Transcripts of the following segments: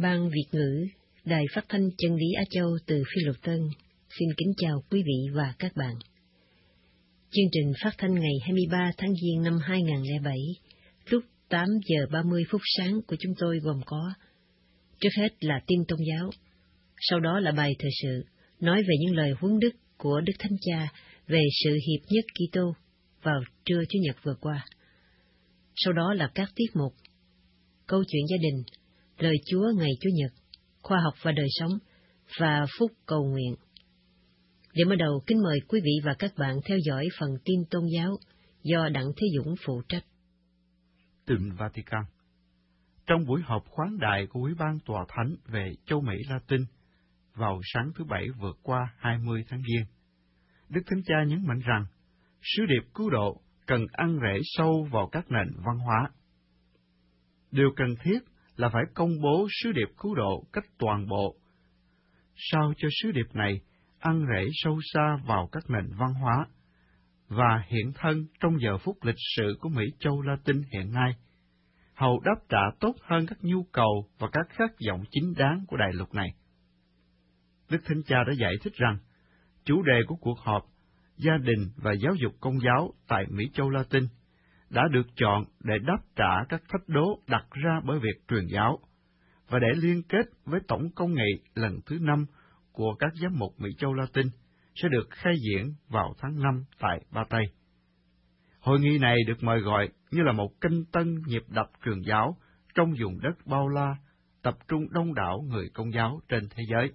Ban Việt ngữ, Đài Phát thanh Chân lý Á Châu từ Phi Luật Tân, xin kính chào quý vị và các bạn. Chương trình phát thanh ngày 23 tháng Giêng năm 2007, lúc 8 giờ 30 phút sáng của chúng tôi gồm có: trước hết là tin tôn giáo, sau đó là bài thời sự, nói về những lời huấn đức của Đức Thánh Cha về sự hiệp nhất Kitô vào trưa Chủ nhật vừa qua. Sau đó là các tiết mục: câu chuyện gia đình, lời Chúa ngày Chủ nhật, khoa học và đời sống, và phút cầu nguyện. Để mở đầu, kính mời quý vị và các bạn theo dõi phần tin tôn giáo do Đặng Thế Dũng phụ trách. Từ Vatican. Trong buổi họp khoáng đại của Ủy ban Tòa Thánh về châu Mỹ Latin vào sáng thứ Bảy vừa qua 20 tháng Giêng, Đức Thánh Cha nhấn mạnh rằng sứ điệp cứu độ cần ăn rễ sâu vào các nền văn hóa. Điều cần thiết là phải công bố sứ điệp cứu độ cách toàn bộ, sao cho sứ điệp này ăn rễ sâu xa vào các nền văn hóa và hiện thân trong giờ phút lịch sử của Mỹ châu Latin hiện nay, hầu đáp trả tốt hơn các nhu cầu và các khát vọng chính đáng của đại lục này. Đức Thánh Cha đã giải thích rằng chủ đề của cuộc họp Gia đình và giáo dục công giáo tại Mỹ châu Latin đã được chọn để đáp trả các thách đố đặt ra bởi việc truyền giáo, và để liên kết với tổng công nghị lần thứ 5 của các giám mục Mỹ châu Latin sẽ được khai diễn vào tháng 5 tại Ba Tây. Hội nghị này được mời gọi như là một kênh tân nhịp đập truyền giáo trong vùng đất bao la, tập trung đông đảo người công giáo trên thế giới.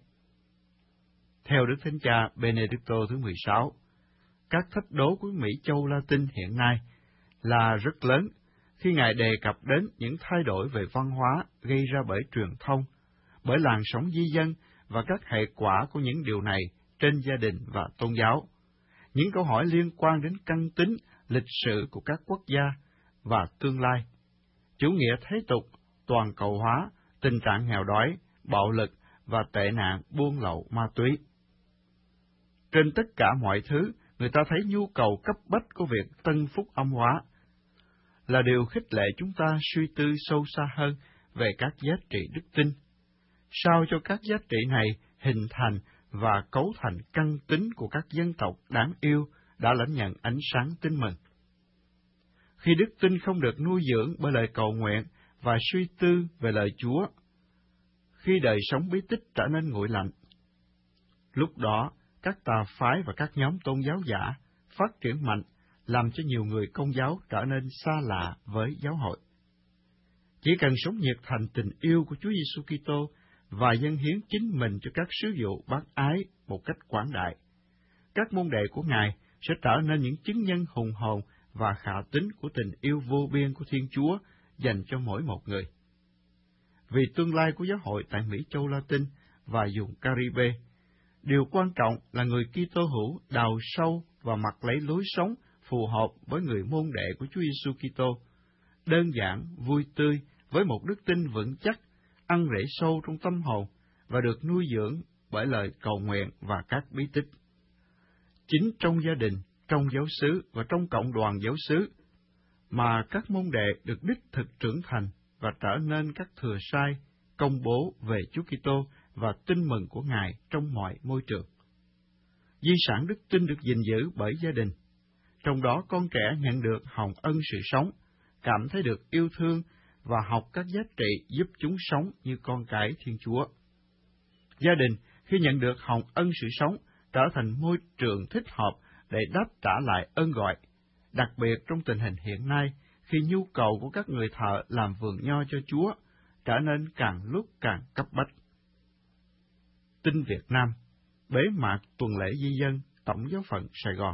Theo Đức Thánh Cha Benedicto thứ 16, các thách đố của Mỹ châu Latin hiện nay là rất lớn khi Ngài đề cập đến những thay đổi về văn hóa gây ra bởi truyền thông, bởi làn sóng di dân và các hệ quả của những điều này trên gia đình và tôn giáo, những câu hỏi liên quan đến căn tính, lịch sử của các quốc gia và tương lai, chủ nghĩa thế tục, toàn cầu hóa, tình trạng nghèo đói, bạo lực và tệ nạn buôn lậu ma túy. Trên tất cả mọi thứ, người ta thấy nhu cầu cấp bách của việc tân phúc âm hóa là điều khích lệ chúng ta suy tư sâu xa hơn về các giá trị đức tin, sao cho các giá trị này hình thành và cấu thành căn tính của các dân tộc đáng yêu đã lãnh nhận ánh sáng tin mừng. Khi đức tin không được nuôi dưỡng bởi lời cầu nguyện và suy tư về lời Chúa, khi đời sống bí tích trở nên nguội lạnh, lúc đó các tà phái và các nhóm tôn giáo giả phát triển mạnh, làm cho nhiều người công giáo trở nên xa lạ với giáo hội. Chỉ cần sống nhiệt thành tình yêu của Chúa Giêsu Kitô và dâng hiến chính mình cho các sứ vụ bác ái một cách quảng đại, các môn đệ của Ngài sẽ trở nên những chứng nhân hùng hồn và khả tín của tình yêu vô biên của Thiên Chúa dành cho mỗi một người. Vì tương lai của giáo hội tại Mỹ châu Latin và vùng Caribe, điều quan trọng là người Kitô hữu đào sâu và mặc lấy lối sống phù hợp với người môn đệ của Chúa Giêsu Kitô, đơn giản, vui tươi, với một đức tin vững chắc, ăn rễ sâu trong tâm hồn và được nuôi dưỡng bởi lời cầu nguyện và các bí tích. Chính trong gia đình, trong giáo xứ và trong cộng đoàn giáo xứ mà các môn đệ được đích thực trưởng thành và trở nên các thừa sai, công bố về Chúa Kitô và tin mừng của Ngài trong mọi môi trường. Di sản đức tin được gìn giữ bởi gia đình, trong đó con trẻ nhận được hồng ân sự sống, cảm thấy được yêu thương và học các giá trị giúp chúng sống như con cái Thiên Chúa. Gia đình, khi nhận được hồng ân sự sống, trở thành môi trường thích hợp để đáp trả lại ơn gọi, đặc biệt trong tình hình hiện nay, khi nhu cầu của các người thợ làm vườn nho cho Chúa trở nên càng lúc càng cấp bách. Tin Việt Nam, bế mạc tuần lễ di dân Tổng giáo phận Sài Gòn.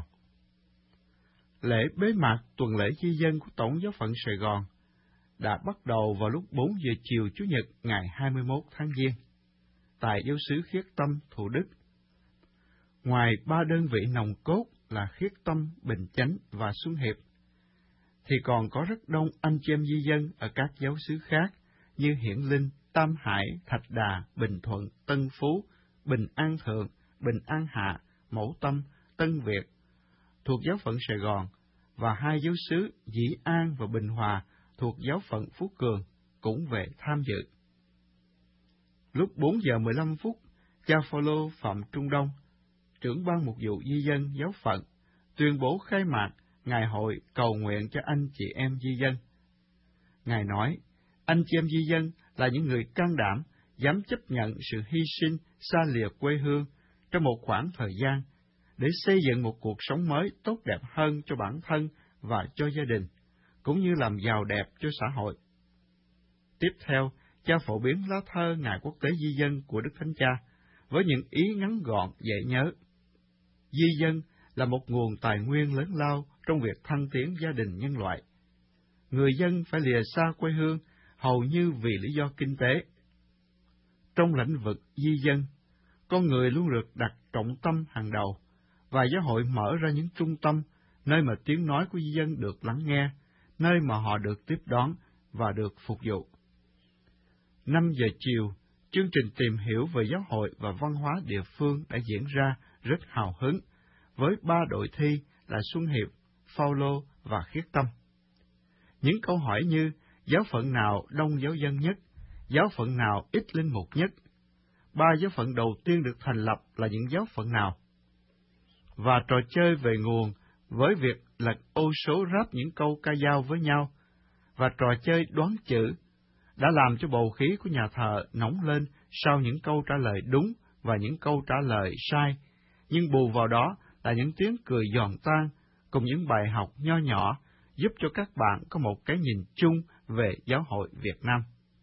Lễ bế mạc tuần lễ di dân của Tổng giáo phận Sài Gòn đã bắt đầu vào lúc 4 giờ chiều Chủ nhật ngày 21 tháng Giêng, tại giáo xứ Khiết Tâm, Thủ Đức. Ngoài 3 đơn vị nòng cốt là Khiết Tâm, Bình Chánh và Xuân Hiệp, thì còn có rất đông anh chị em di dân ở các giáo xứ khác như Hiển Linh, Tam Hải, Thạch Đà, Bình Thuận, Tân Phú, Bình An Thượng, Bình An Hạ, Mẫu Tâm, Tân Việt, thuộc giáo phận Sài Gòn, và 2 giáo xứ Dĩ An và Bình Hòa thuộc giáo phận Phú Cường cũng về tham dự. Lúc 4 giờ 15 phút, cha Phaolô Phạm Trung Đông, trưởng ban mục vụ di dân giáo phận, tuyên bố khai mạc ngày hội cầu nguyện cho anh chị em di dân. Ngài nói, anh chị em di dân là những người can đảm, dám chấp nhận sự hy sinh xa lìa quê hương trong một khoảng thời gian, để xây dựng một cuộc sống mới tốt đẹp hơn cho bản thân và cho gia đình, cũng như làm giàu đẹp cho xã hội. Tiếp theo, cha phổ biến lá thơ Ngày Quốc tế Di dân của Đức Thánh Cha, với những ý ngắn gọn dễ nhớ. Di dân là một nguồn tài nguyên lớn lao trong việc thăng tiến gia đình nhân loại. Người dân phải lìa xa quê hương hầu như vì lý do kinh tế. Trong lĩnh vực di dân, con người luôn được đặt trọng tâm hàng đầu, và giáo hội mở ra những trung tâm, nơi mà tiếng nói của di dân được lắng nghe, nơi mà họ được tiếp đón và được phục vụ. 5 giờ chiều, chương trình tìm hiểu về giáo hội và văn hóa địa phương đã diễn ra rất hào hứng, với 3 đội thi là Xuân Hiệp, Phaolô và Khiết Tâm. Những câu hỏi như giáo phận nào đông giáo dân nhất, giáo phận nào ít linh mục nhất, 3 giáo phận đầu tiên được thành lập là những giáo phận nào, và trò chơi về nguồn với việc lật ô số ráp những câu ca dao với nhau, và trò chơi đoán chữ đã làm cho bầu khí của nhà thờ nóng lên sau những câu trả lời đúng và những câu trả lời sai, nhưng bù vào đó là những tiếng cười giòn tan cùng những bài học nho nhỏ giúp cho các bạn có một cái nhìn chung về giáo hội Việt Nam.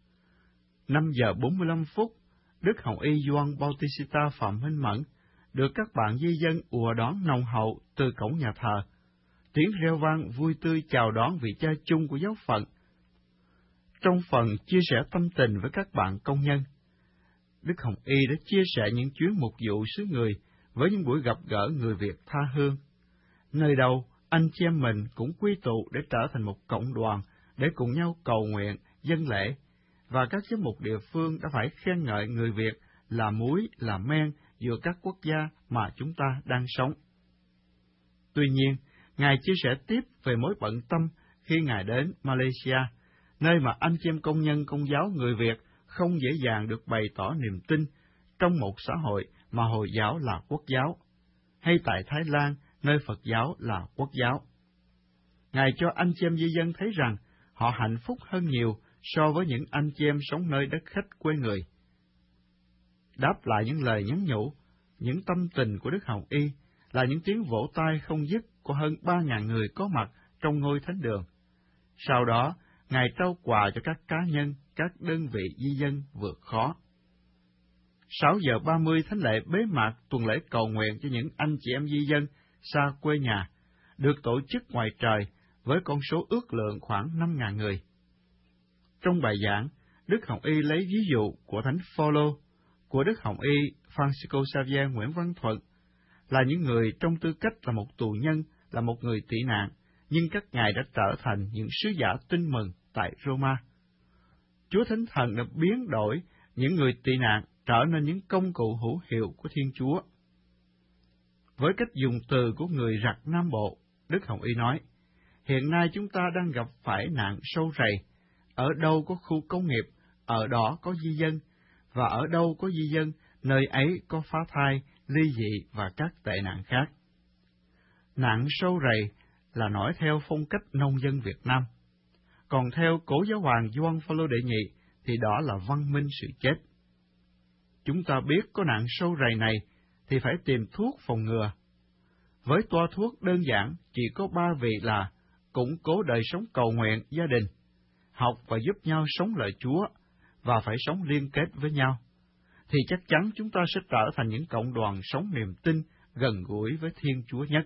5 giờ 45 phút, Đức Hồng Y Gioan Bautista Phạm Minh Mẫn được các bạn di dân ùa đón nồng hậu từ cổng nhà thờ. Tiếng reo vang vui tươi chào đón vị cha chung của giáo phận. Trong phần chia sẻ tâm tình với các bạn công nhân, Đức Hồng Y đã chia sẻ những chuyến mục vụ xứ người với những buổi gặp gỡ người Việt tha hương. Nơi đâu, anh chị em mình cũng quy tụ để trở thành một cộng đoàn để cùng nhau cầu nguyện, dâng lễ, và các giám mục địa phương đã phải khen ngợi người Việt là muối, là men giữa các quốc gia mà chúng ta đang sống. Tuy nhiên, Ngài chia sẻ tiếp về mối bận tâm khi Ngài đến Malaysia, nơi mà anh chị em công nhân công giáo người Việt không dễ dàng được bày tỏ niềm tin trong một xã hội mà Hồi giáo là quốc giáo, hay tại Thái Lan, nơi Phật giáo là quốc giáo. Ngài cho anh chị em di dân thấy rằng họ hạnh phúc hơn nhiều so với những anh chị em sống nơi đất khách quê người. Đáp lại những lời nhắn nhủ, những tâm tình của Đức Hồng Y là những tiếng vỗ tay không dứt của hơn 3.000 người có mặt trong ngôi thánh đường. Sau đó, Ngài trao quà cho các cá nhân, các đơn vị di dân vượt khó. 6 giờ 30 thánh lễ bế mạc tuần lễ cầu nguyện cho những anh chị em di dân xa quê nhà, được tổ chức ngoài trời với con số ước lượng khoảng 5.000 người. Trong bài giảng, Đức Hồng Y lấy ví dụ của Thánh Phaolô, của Đức Hồng Y Francisco Xavier Nguyễn Văn Thuận, là những người trong tư cách là một tù nhân, là một người tị nạn, nhưng các ngài đã trở thành những sứ giả tin mừng tại Roma. Chúa Thánh Thần đã biến đổi những người tị nạn trở nên những công cụ hữu hiệu của Thiên Chúa. Với cách dùng từ của người giặc Nam Bộ, Đức Hồng Y nói, hiện nay chúng ta đang gặp phải nạn sâu rầy. Ở đâu có khu công nghiệp, ở đó có di dân, và ở đâu có di dân, nơi ấy có phá thai, ly dị và các tệ nạn khác. Nạn sâu rầy là nói theo phong cách nông dân Việt Nam. Còn theo Cố giáo hoàng Gioan Phaolô đệ nhị thì đó là văn minh sự chết. Chúng ta biết có nạn sâu rầy này thì phải tìm thuốc phòng ngừa. Với toa thuốc đơn giản chỉ có 3 vị là củng cố đời sống cầu nguyện gia đình, học và giúp nhau sống lời Chúa, và phải sống liên kết với nhau, thì chắc chắn chúng ta sẽ trở thành những cộng đoàn sống niềm tin gần gũi với Thiên Chúa nhất.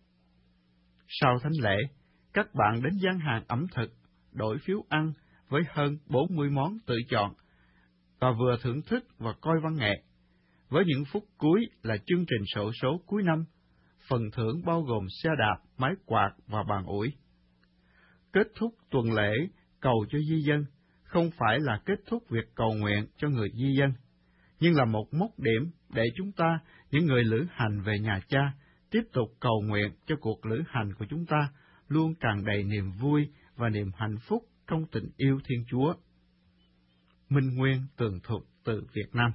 Sau thánh lễ, các bạn đến gian hàng ẩm thực, đổi phiếu ăn với hơn 40 món tự chọn, và vừa thưởng thức và coi văn nghệ. Với những phút cuối là chương trình xổ số cuối năm, phần thưởng bao gồm xe đạp, máy quạt và bàn ủi. Kết thúc tuần lễ cầu cho di dân không phải là kết thúc việc cầu nguyện cho người di dân, nhưng là một mốc điểm để chúng ta, những người lữ hành về nhà Cha, tiếp tục cầu nguyện cho cuộc lữ hành của chúng ta luôn tràn đầy niềm vui và niềm hạnh phúc trong tình yêu Thiên Chúa. Minh Nguyên tường thuật. từ Việt Nam.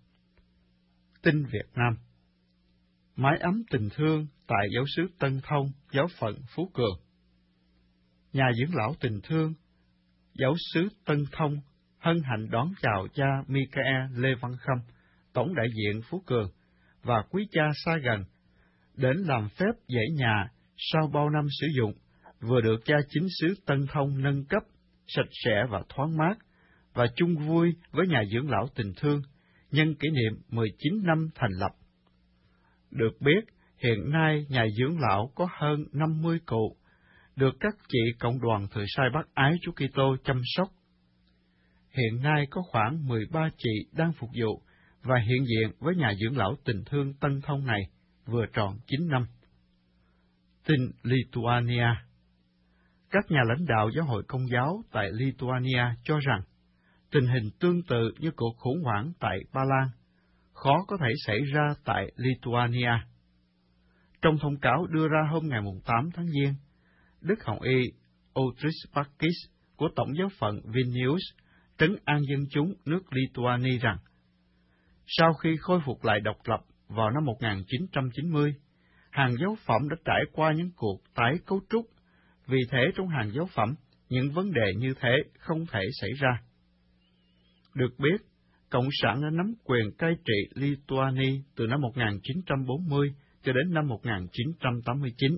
Tin Việt Nam. Mái ấm tình thương tại giáo xứ Tân Thông, giáo phận Phú Cường. Nhà dưỡng lão tình thương, giáo xứ Tân Thông hân hạnh đón chào cha Michael Lê Văn Khâm, tổng đại diện Phú Cường, và quý cha xa gần, đến làm phép dãy nhà sau bao năm sử dụng, vừa được cha chính xứ Tân Thông nâng cấp, sạch sẽ và thoáng mát, và chung vui với nhà dưỡng lão tình thương, nhân kỷ niệm 19 năm thành lập. Được biết, hiện nay nhà dưỡng lão có hơn 50 cụ, được các chị cộng đoàn Thừa Sai Bác Ái Chúa Kitô chăm sóc. Hiện nay có khoảng 13 chị đang phục vụ và hiện diện với nhà dưỡng lão tình thương Tân Thông này vừa tròn 9 năm. Tin Lithuania. Các nhà lãnh đạo giáo hội Công giáo tại Lithuania cho rằng tình hình tương tự như cuộc khủng hoảng tại Ba Lan khó có thể xảy ra tại Lithuania. Trong thông cáo đưa ra hôm ngày 8 tháng Giêng, Đức Hồng Y Audris Bakis của Tổng giáo phận Vilnius trấn an dân chúng nước Lithuania rằng, sau khi khôi phục lại độc lập vào năm 1990, hàng giáo phẩm đã trải qua những cuộc tái cấu trúc, vì thế trong hàng giáo phẩm, những vấn đề như thế không thể xảy ra. Được biết, Cộng sản đã nắm quyền cai trị Lithuania từ năm 1940 cho đến năm 1989.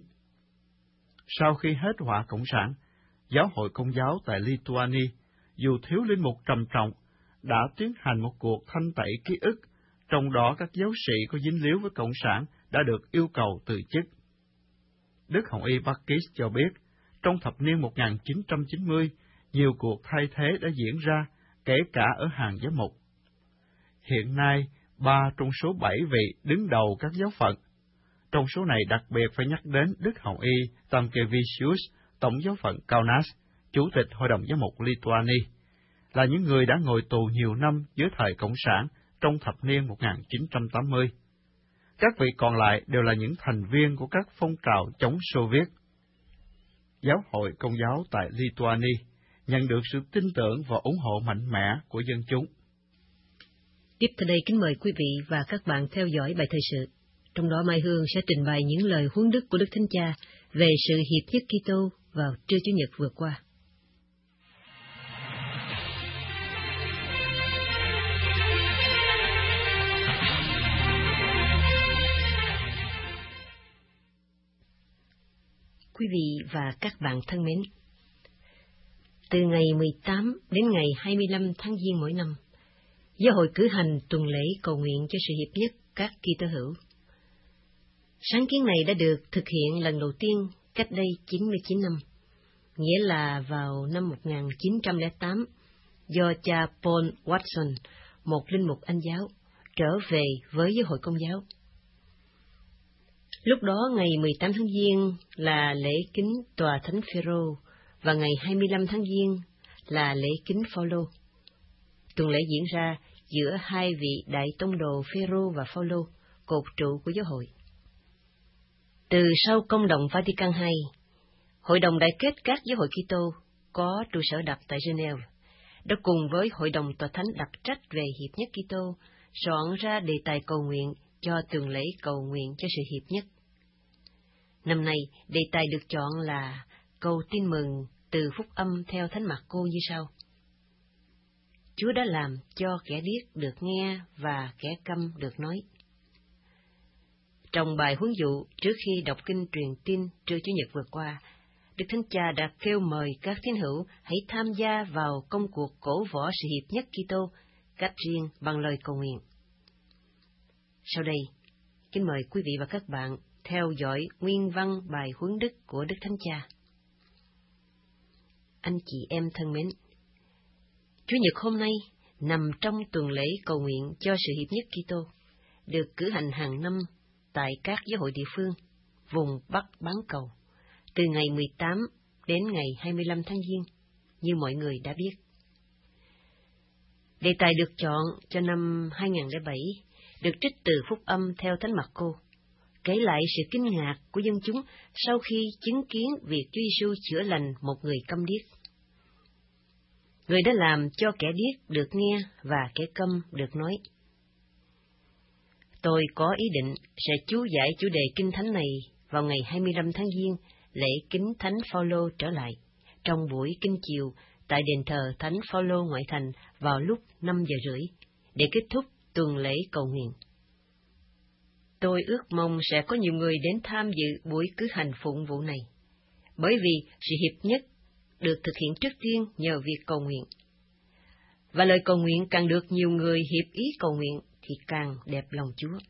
Sau khi hết họa Cộng sản, Giáo hội Công giáo tại Lithuania, dù thiếu linh mục trầm trọng, đã tiến hành một cuộc thanh tẩy ký ức, trong đó các giáo sĩ có dính líu với Cộng sản đã được yêu cầu từ chức. Đức Hồng Y Bakis cho biết, trong thập niên 1990, nhiều cuộc thay thế đã diễn ra, kể cả ở hàng giám mục. Hiện nay, 3 trong số 7 vị đứng đầu các giáo phận. Trong số này đặc biệt phải nhắc đến Đức Hồng Y Tamkevicius, Tổng giáo phận Kaunas, Chủ tịch Hội đồng Giám mục Lithuania, là những người đã ngồi tù nhiều năm dưới thời Cộng sản trong thập niên 1980. Các vị còn lại đều là những thành viên của các phong trào chống Xô Viết. Giáo hội Công giáo tại Lithuania nhận được sự tin tưởng và ủng hộ mạnh mẽ của dân chúng. Tiếp theo đây kính mời quý vị và các bạn theo dõi bài thời sự. Trong đó Mai Hương sẽ trình bày những lời huấn đức của Đức Thánh Cha về sự hiệp nhất Kitô vào trưa Chủ nhật vừa qua. Quý vị và các bạn thân mến, từ ngày 18 đến ngày 25 tháng Giêng mỗi năm, Giáo hội cử hành tuần lễ cầu nguyện cho sự hiệp nhất các Kitô hữu. Sáng kiến này đã được thực hiện lần đầu tiên cách đây 99 năm, nghĩa là vào năm 1908, do cha Paul Watson, một linh mục Anh giáo, trở về với Giáo hội Công giáo. Lúc đó ngày 18 tháng Giêng là lễ kính tòa Thánh Phêrô và ngày 25 tháng Giêng là lễ kính Phaolô. Tuần lễ diễn ra giữa hai vị đại tông đồ Phêrô và Phaolô, cột trụ của giáo hội. Từ sau công động Vatican II, Hội đồng Đại kết các giáo hội Kitô có trụ sở đặt tại Geneva đã cùng với Hội đồng Tòa Thánh đặc trách về hiệp nhất Kitô soạn ra đề tài cầu nguyện cho tuần lễ cầu nguyện cho sự hiệp nhất. Năm nay, đề tài được chọn là cầu tin mừng từ phúc âm theo Thánh Mạc-cô như sau: Chúa đã làm cho kẻ điếc được nghe và kẻ câm được nói. Trong bài huấn dụ trước khi đọc kinh truyền tin trưa Chủ nhật vừa qua, Đức Thánh Cha đã kêu mời các tín hữu hãy tham gia vào công cuộc cổ võ sự hiệp nhất Kitô, cách riêng bằng lời cầu nguyện. Sau đây, kính mời quý vị và các bạn theo dõi nguyên văn bài huấn đức của Đức Thánh Cha. Anh chị em thân mến, Chủ nhật hôm nay nằm trong tuần lễ cầu nguyện cho sự hiệp nhất Kitô, được cử hành hàng năm tại các giáo hội địa phương, vùng Bắc bán cầu, từ ngày 18 đến ngày 25 tháng Giêng, như mọi người đã biết. Đề tài được chọn cho năm 2007 được trích từ phúc âm theo Thánh Mạc-cô, kể lại sự kinh ngạc của dân chúng sau khi chứng kiến việc Chúa Giêsu chữa lành một người câm điếc. Người đã làm cho kẻ điếc được nghe và kẻ câm được nói. Tôi có ý định sẽ chú giải chủ đề Kinh Thánh này vào ngày 25 tháng Giêng, lễ kính Thánh Phaolô trở lại, trong buổi kinh chiều tại đền thờ Thánh Phaolô ngoại thành vào lúc 5 giờ rưỡi, để kết thúc tuần lễ cầu nguyện. Tôi ước mong sẽ có nhiều người đến tham dự buổi cử hành phụng vụ này, bởi vì sự hiệp nhất được thực hiện trước tiên nhờ việc cầu nguyện. Và lời cầu nguyện càng được nhiều người hiệp ý cầu nguyện thì càng đẹp lòng Chúa.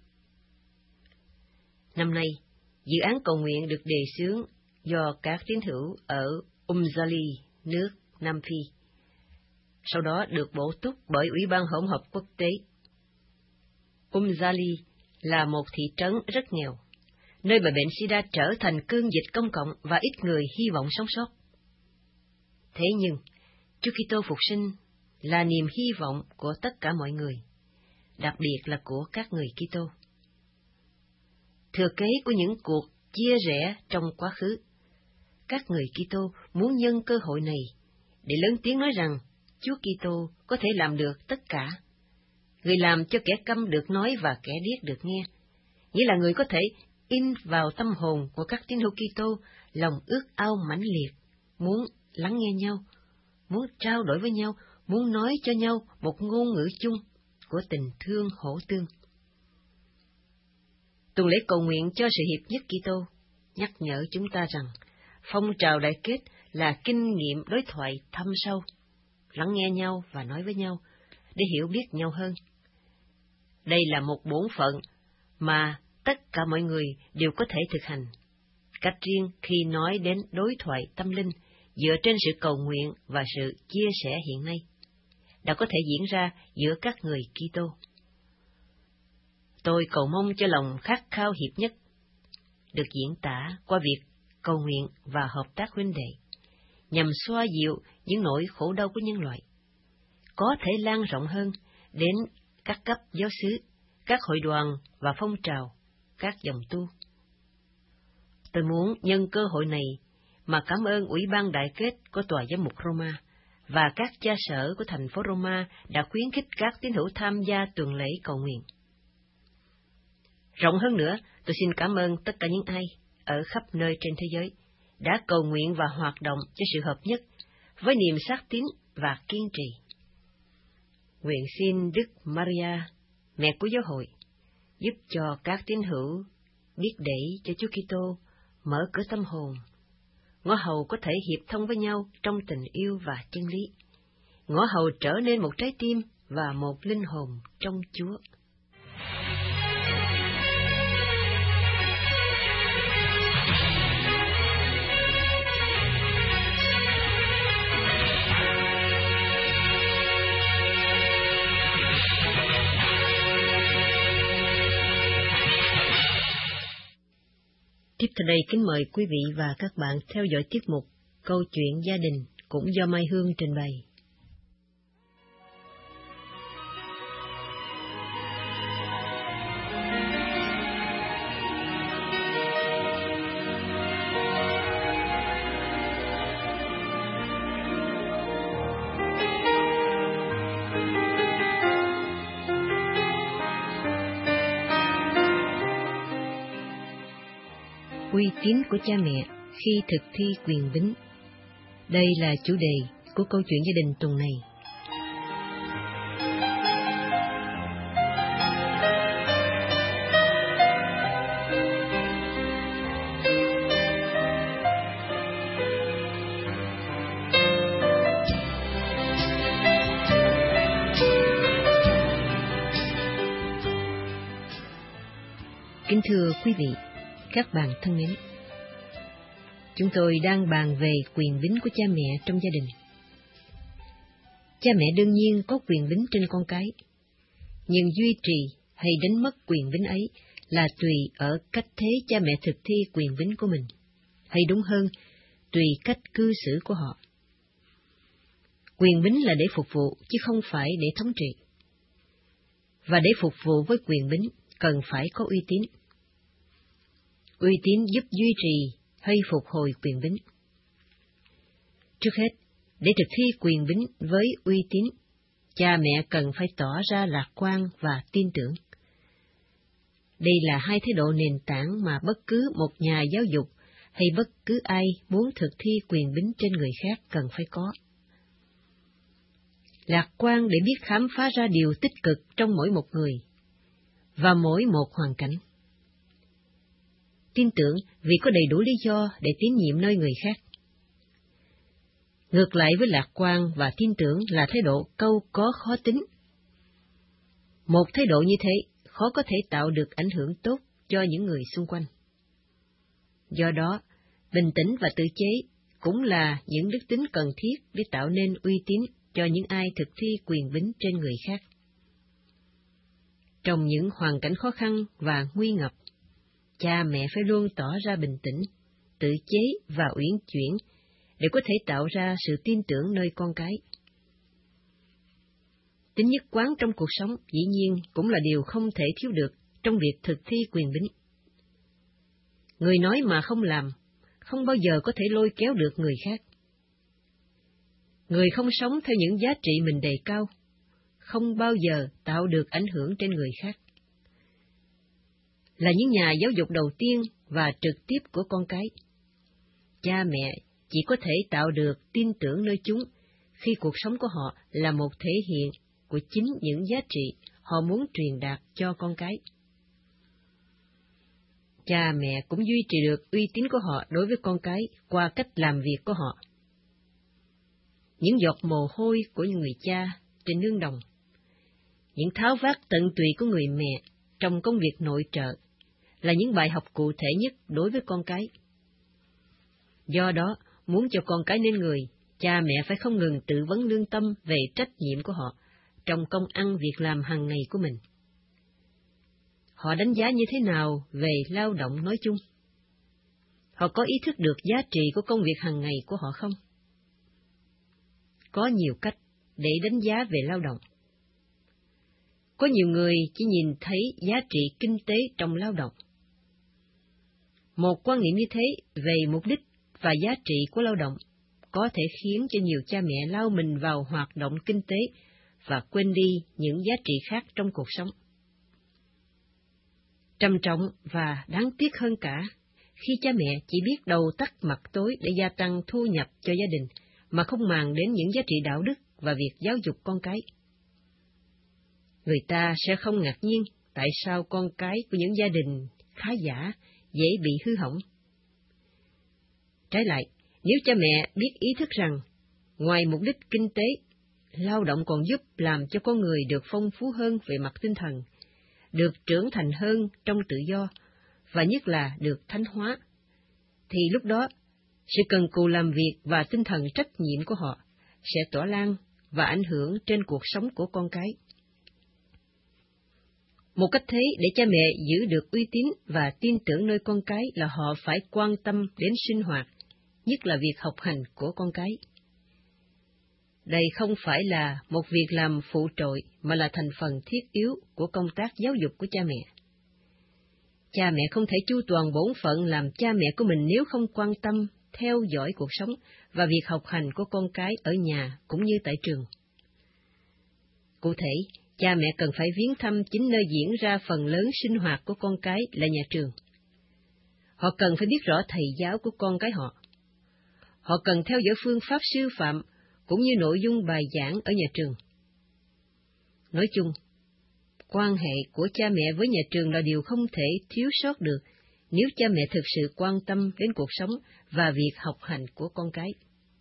Năm nay, dự án cầu nguyện được đề xướng do các tín hữu ở Umzali, nước Nam Phi, sau đó được bổ túc bởi Ủy ban Hỗn hợp Quốc tế. Umzali là một thị trấn rất nghèo, nơi mà bệnh sida trở thành cơn dịch công cộng và ít người hy vọng sống sót. Thế nhưng, Chúa Kitô phục sinh là niềm hy vọng của tất cả mọi người, đặc biệt là của các người Kitô. Thừa kế của những cuộc chia rẽ trong quá khứ, các người Kitô muốn nhân cơ hội này để lớn tiếng nói rằng Chúa Kitô có thể làm được tất cả. Người làm cho kẻ câm được nói và kẻ điếc được nghe, nghĩa là người có thể in vào tâm hồn của các tín hữu Kitô lòng ước ao mãnh liệt, muốn lắng nghe nhau, muốn trao đổi với nhau, muốn nói cho nhau một ngôn ngữ chung của tình thương hỗ tương. Tuần lễ cầu nguyện cho sự hiệp nhất Kitô nhắc nhở chúng ta rằng phong trào đại kết là kinh nghiệm đối thoại thâm sâu, lắng nghe nhau và nói với nhau để hiểu biết nhau hơn. Đây là một bổn phận mà tất cả mọi người đều có thể thực hành, cách riêng khi nói đến đối thoại tâm linh dựa trên sự cầu nguyện và sự chia sẻ hiện nay, đã có thể diễn ra giữa các người Kitô. Tôi cầu mong cho lòng khát khao hiệp nhất được diễn tả qua việc cầu nguyện và hợp tác huynh đệ, nhằm xoa dịu những nỗi khổ đau của nhân loại, có thể lan rộng hơn đến các cấp giáo xứ, các hội đoàn và phong trào, các dòng tu. Tôi muốn nhân cơ hội này mà cảm ơn Ủy ban Đại kết của Tòa Giám mục Roma và các cha sở của thành phố Roma đã khuyến khích các tín hữu tham gia tuần lễ cầu nguyện. Rộng hơn nữa, tôi xin cảm ơn tất cả những ai ở khắp nơi trên thế giới đã cầu nguyện và hoạt động cho sự hợp nhất với niềm xác tín và kiên trì. Nguyện xin Đức Maria, mẹ của giáo hội, giúp cho các tín hữu biết để cho Chúa Kitô mở cửa tâm hồn, ngõ hầu có thể hiệp thông với nhau trong tình yêu và chân lý, ngõ hầu trở nên một trái tim và một linh hồn trong Chúa. Tiếp theo đây kính mời quý vị và các bạn theo dõi tiết mục Câu chuyện gia đình cũng do Mai Hương trình bày. Uy tín của cha mẹ khi thực thi quyền bính. Đây là chủ đề của câu chuyện gia đình tuần này. Kính thưa quý vị, các bạn thân mến, chúng tôi đang bàn về quyền bính của cha mẹ trong gia đình. Cha mẹ đương nhiên có quyền bính trên con cái, nhưng duy trì hay đánh mất quyền bính ấy là tùy ở cách thế cha mẹ thực thi quyền bính của mình, hay đúng hơn, tùy cách cư xử của họ. Quyền bính là để phục vụ, chứ không phải để thống trị. Và để phục vụ với quyền bính, cần phải có uy tín. Uy tín giúp duy trì hay phục hồi quyền bính. Trước hết, Để thực thi quyền bính với uy tín, cha mẹ cần phải tỏ ra lạc quan và tin tưởng. Đây là hai thái độ nền tảng mà bất cứ một nhà giáo dục hay bất cứ ai muốn thực thi quyền bính trên người khác cần phải có. Lạc quan để biết khám phá ra điều tích cực trong mỗi một người và mỗi một hoàn cảnh. Tin tưởng vì có đầy đủ lý do để tín nhiệm nơi người khác. Ngược lại với lạc quan và tin tưởng là thái độ câu có khó tính. Một thái độ như thế khó có thể tạo được ảnh hưởng tốt cho những người xung quanh. Do đó, bình tĩnh và tự chế cũng là những đức tính cần thiết để tạo nên uy tín cho những ai thực thi quyền bính trên người khác. Trong những hoàn cảnh khó khăn và nguy ngập, cha mẹ phải luôn tỏ ra bình tĩnh, tự chế và uyển chuyển để có thể tạo ra sự tin tưởng nơi con cái. Tính nhất quán trong cuộc sống dĩ nhiên cũng là điều không thể thiếu được trong việc thực thi quyền bính. Người nói mà không làm, không bao giờ có thể lôi kéo được người khác. Người không sống theo những giá trị mình đề cao, không bao giờ tạo được ảnh hưởng trên người khác. Là những nhà giáo dục đầu tiên và trực tiếp của con cái, cha mẹ chỉ có thể tạo được tin tưởng nơi chúng khi cuộc sống của họ là một thể hiện của chính những giá trị họ muốn truyền đạt cho con cái. Cha mẹ cũng duy trì được uy tín của họ đối với con cái qua cách làm việc của họ. Những giọt mồ hôi của những người cha trên nương đồng, những tháo vát tận tụy của người mẹ trong công việc nội trợ là những bài học cụ thể nhất đối với con cái. Do đó, muốn cho con cái nên người, cha mẹ phải không ngừng tự vấn lương tâm về trách nhiệm của họ trong công ăn việc làm hàng ngày của mình. Họ đánh giá như thế nào về lao động nói chung? Họ có ý thức được giá trị của công việc hàng ngày của họ không? Có nhiều cách để đánh giá về lao động. Có nhiều người chỉ nhìn thấy giá trị kinh tế trong lao động. Một quan niệm như thế về mục đích và giá trị của lao động có thể khiến cho nhiều cha mẹ lao mình vào hoạt động kinh tế và quên đi những giá trị khác trong cuộc sống. Trầm trọng và đáng tiếc hơn cả, khi cha mẹ chỉ biết đầu tắt mặt tối để gia tăng thu nhập cho gia đình, mà không màng đến những giá trị đạo đức và việc giáo dục con cái. Người ta sẽ không ngạc nhiên tại sao con cái của những gia đình khá giả dễ bị hư hỏng. Trái lại, nếu cha mẹ biết ý thức rằng, ngoài mục đích kinh tế, lao động còn giúp làm cho con người được phong phú hơn về mặt tinh thần, được trưởng thành hơn trong tự do, và nhất là được thánh hóa, thì lúc đó, sự cần cù làm việc và tinh thần trách nhiệm của họ sẽ tỏa lan và ảnh hưởng trên cuộc sống của con cái. Một cách thế để cha mẹ giữ được uy tín và tin tưởng nơi con cái là họ phải quan tâm đến sinh hoạt, nhất là việc học hành của con cái. Đây không phải là một việc làm phụ trội, mà là thành phần thiết yếu của công tác giáo dục của cha mẹ. Cha mẹ không thể chu toàn bổn phận làm cha mẹ của mình nếu không quan tâm, theo dõi cuộc sống và việc học hành của con cái ở nhà cũng như tại trường. Cụ thể, cha mẹ cần phải viếng thăm chính nơi diễn ra phần lớn sinh hoạt của con cái là nhà trường. Họ cần phải biết rõ thầy giáo của con cái họ. Họ cần theo dõi phương pháp sư phạm cũng như nội dung bài giảng ở nhà trường. Nói chung, quan hệ của cha mẹ với nhà trường là điều không thể thiếu sót được nếu cha mẹ thực sự quan tâm đến cuộc sống và việc học hành của con cái.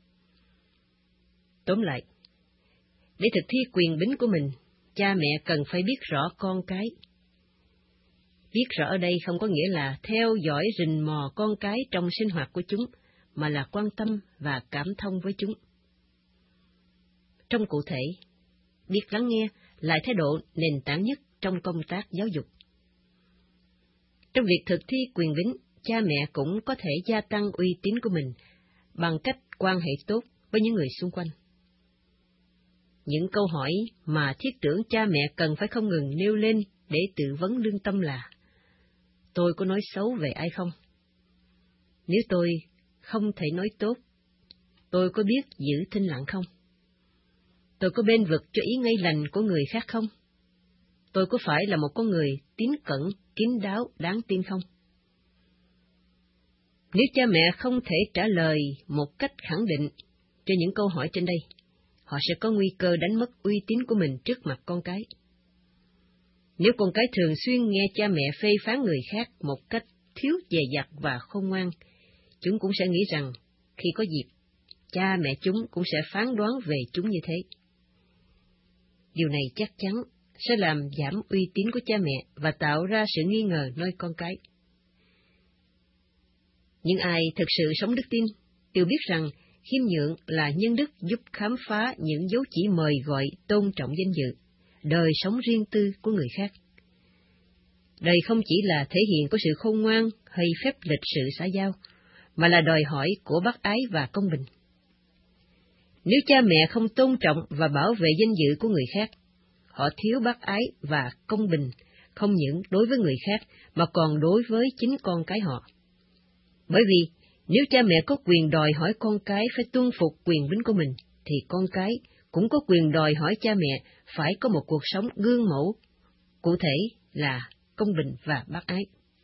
Tóm lại, để thực thi quyền bính của mình, cha mẹ cần phải biết rõ con cái. Biết rõ ở đây không có nghĩa là theo dõi rình mò con cái trong sinh hoạt của chúng, mà là quan tâm và cảm thông với chúng. Trong cụ thể, biết lắng nghe là thái độ nền tảng nhất trong công tác giáo dục. Trong việc thực thi quyền bính, cha mẹ cũng có thể gia tăng uy tín của mình bằng cách quan hệ tốt với những người xung quanh. Những câu hỏi mà thiết tưởng cha mẹ cần phải không ngừng nêu lên để tự vấn lương tâm là: tôi có nói xấu về ai không? Nếu tôi không thể nói tốt, tôi có biết giữ thinh lặng không? Tôi có bênh vực cho ý ngay lành của người khác không? Tôi có phải là một con người tín cẩn, kín đáo, đáng tin không? Nếu cha mẹ không thể trả lời một cách khẳng định cho những câu hỏi trên đây, họ sẽ có nguy cơ đánh mất uy tín của mình trước mặt con cái. Nếu con cái thường xuyên nghe cha mẹ phê phán người khác một cách thiếu dè dặt và khôn ngoan, chúng cũng sẽ nghĩ rằng khi có dịp, cha mẹ chúng cũng sẽ phán đoán về chúng như thế. Điều này chắc chắn sẽ làm giảm uy tín của cha mẹ và tạo ra sự nghi ngờ nơi con cái. Những ai thực sự sống đức tin đều biết rằng khiêm nhượng là nhân đức giúp khám phá những dấu chỉ mời gọi tôn trọng danh dự, đời sống riêng tư của người khác. Đây không chỉ là thể hiện của sự khôn ngoan hay phép lịch sự xã giao, mà là đòi hỏi của bác ái và công bình. Nếu cha mẹ không tôn trọng và bảo vệ danh dự của người khác, họ thiếu bác ái và công bình không những đối với người khác mà còn đối với chính con cái họ. Bởi vì nếu cha mẹ có quyền đòi hỏi con cái phải tuân phục quyền bính của mình, thì con cái cũng có quyền đòi hỏi cha mẹ phải có một cuộc sống gương mẫu, cụ thể là công bình và bác ái.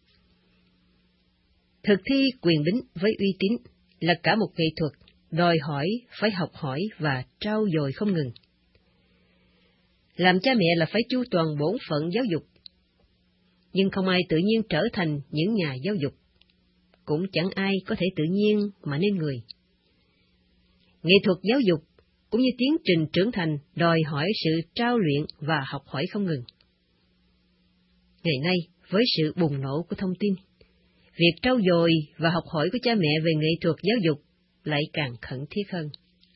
Thực thi quyền bính với uy tín là cả một nghệ thuật, đòi hỏi phải học hỏi và trau dồi không ngừng. Làm cha mẹ là phải chu toàn bổn phận giáo dục, nhưng không ai tự nhiên trở thành những nhà giáo dục, cũng chẳng ai có thể tự nhiên mà nên người. Nghệ thuật giáo dục cũng như tiến trình trưởng thành đòi hỏi sự trau luyện và học hỏi không ngừng. Ngày nay, với sự bùng nổ của thông tin, việc trau dồi và học hỏi của cha mẹ về nghệ thuật giáo dục lại càng khẩn thiết hơn.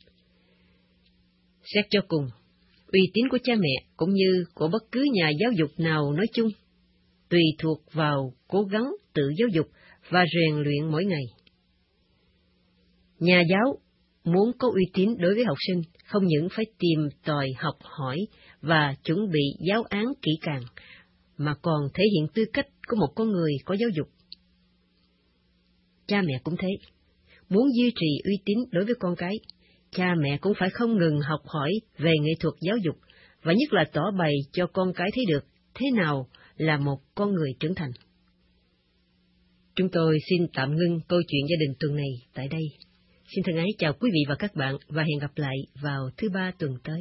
Xét cho cùng, uy tín của cha mẹ cũng như của bất cứ nhà giáo dục nào nói chung, tùy thuộc vào cố gắng tự giáo dục và rèn luyện mỗi ngày. Nhà giáo muốn có uy tín đối với học sinh, không những phải tìm tòi học hỏi và chuẩn bị giáo án kỹ càng, mà còn thể hiện tư cách của một con người có giáo dục. Cha mẹ cũng thế, muốn duy trì uy tín đối với con cái, cha mẹ cũng phải không ngừng học hỏi về nghệ thuật giáo dục, và nhất là tỏ bày cho con cái thấy được thế nào là một con người trưởng thành. Chúng tôi xin tạm ngưng câu chuyện gia đình tuần này tại đây. Xin thân ái chào quý vị và các bạn, và hẹn gặp lại vào thứ Ba tuần tới.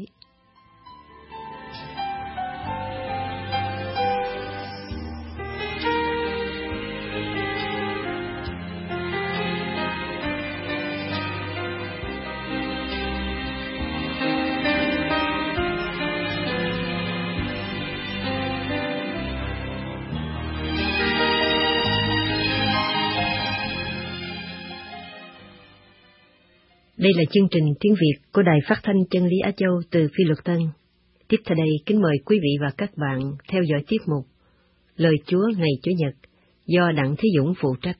Đây là chương trình tiếng Việt của Đài Phát thanh Chân lý Á Châu từ Phi Luật Tân. Tiếp theo đây, kính mời quý vị và các bạn theo dõi tiết mục Lời Chúa ngày Chủ nhật do Đặng Thí Dũng phụ trách.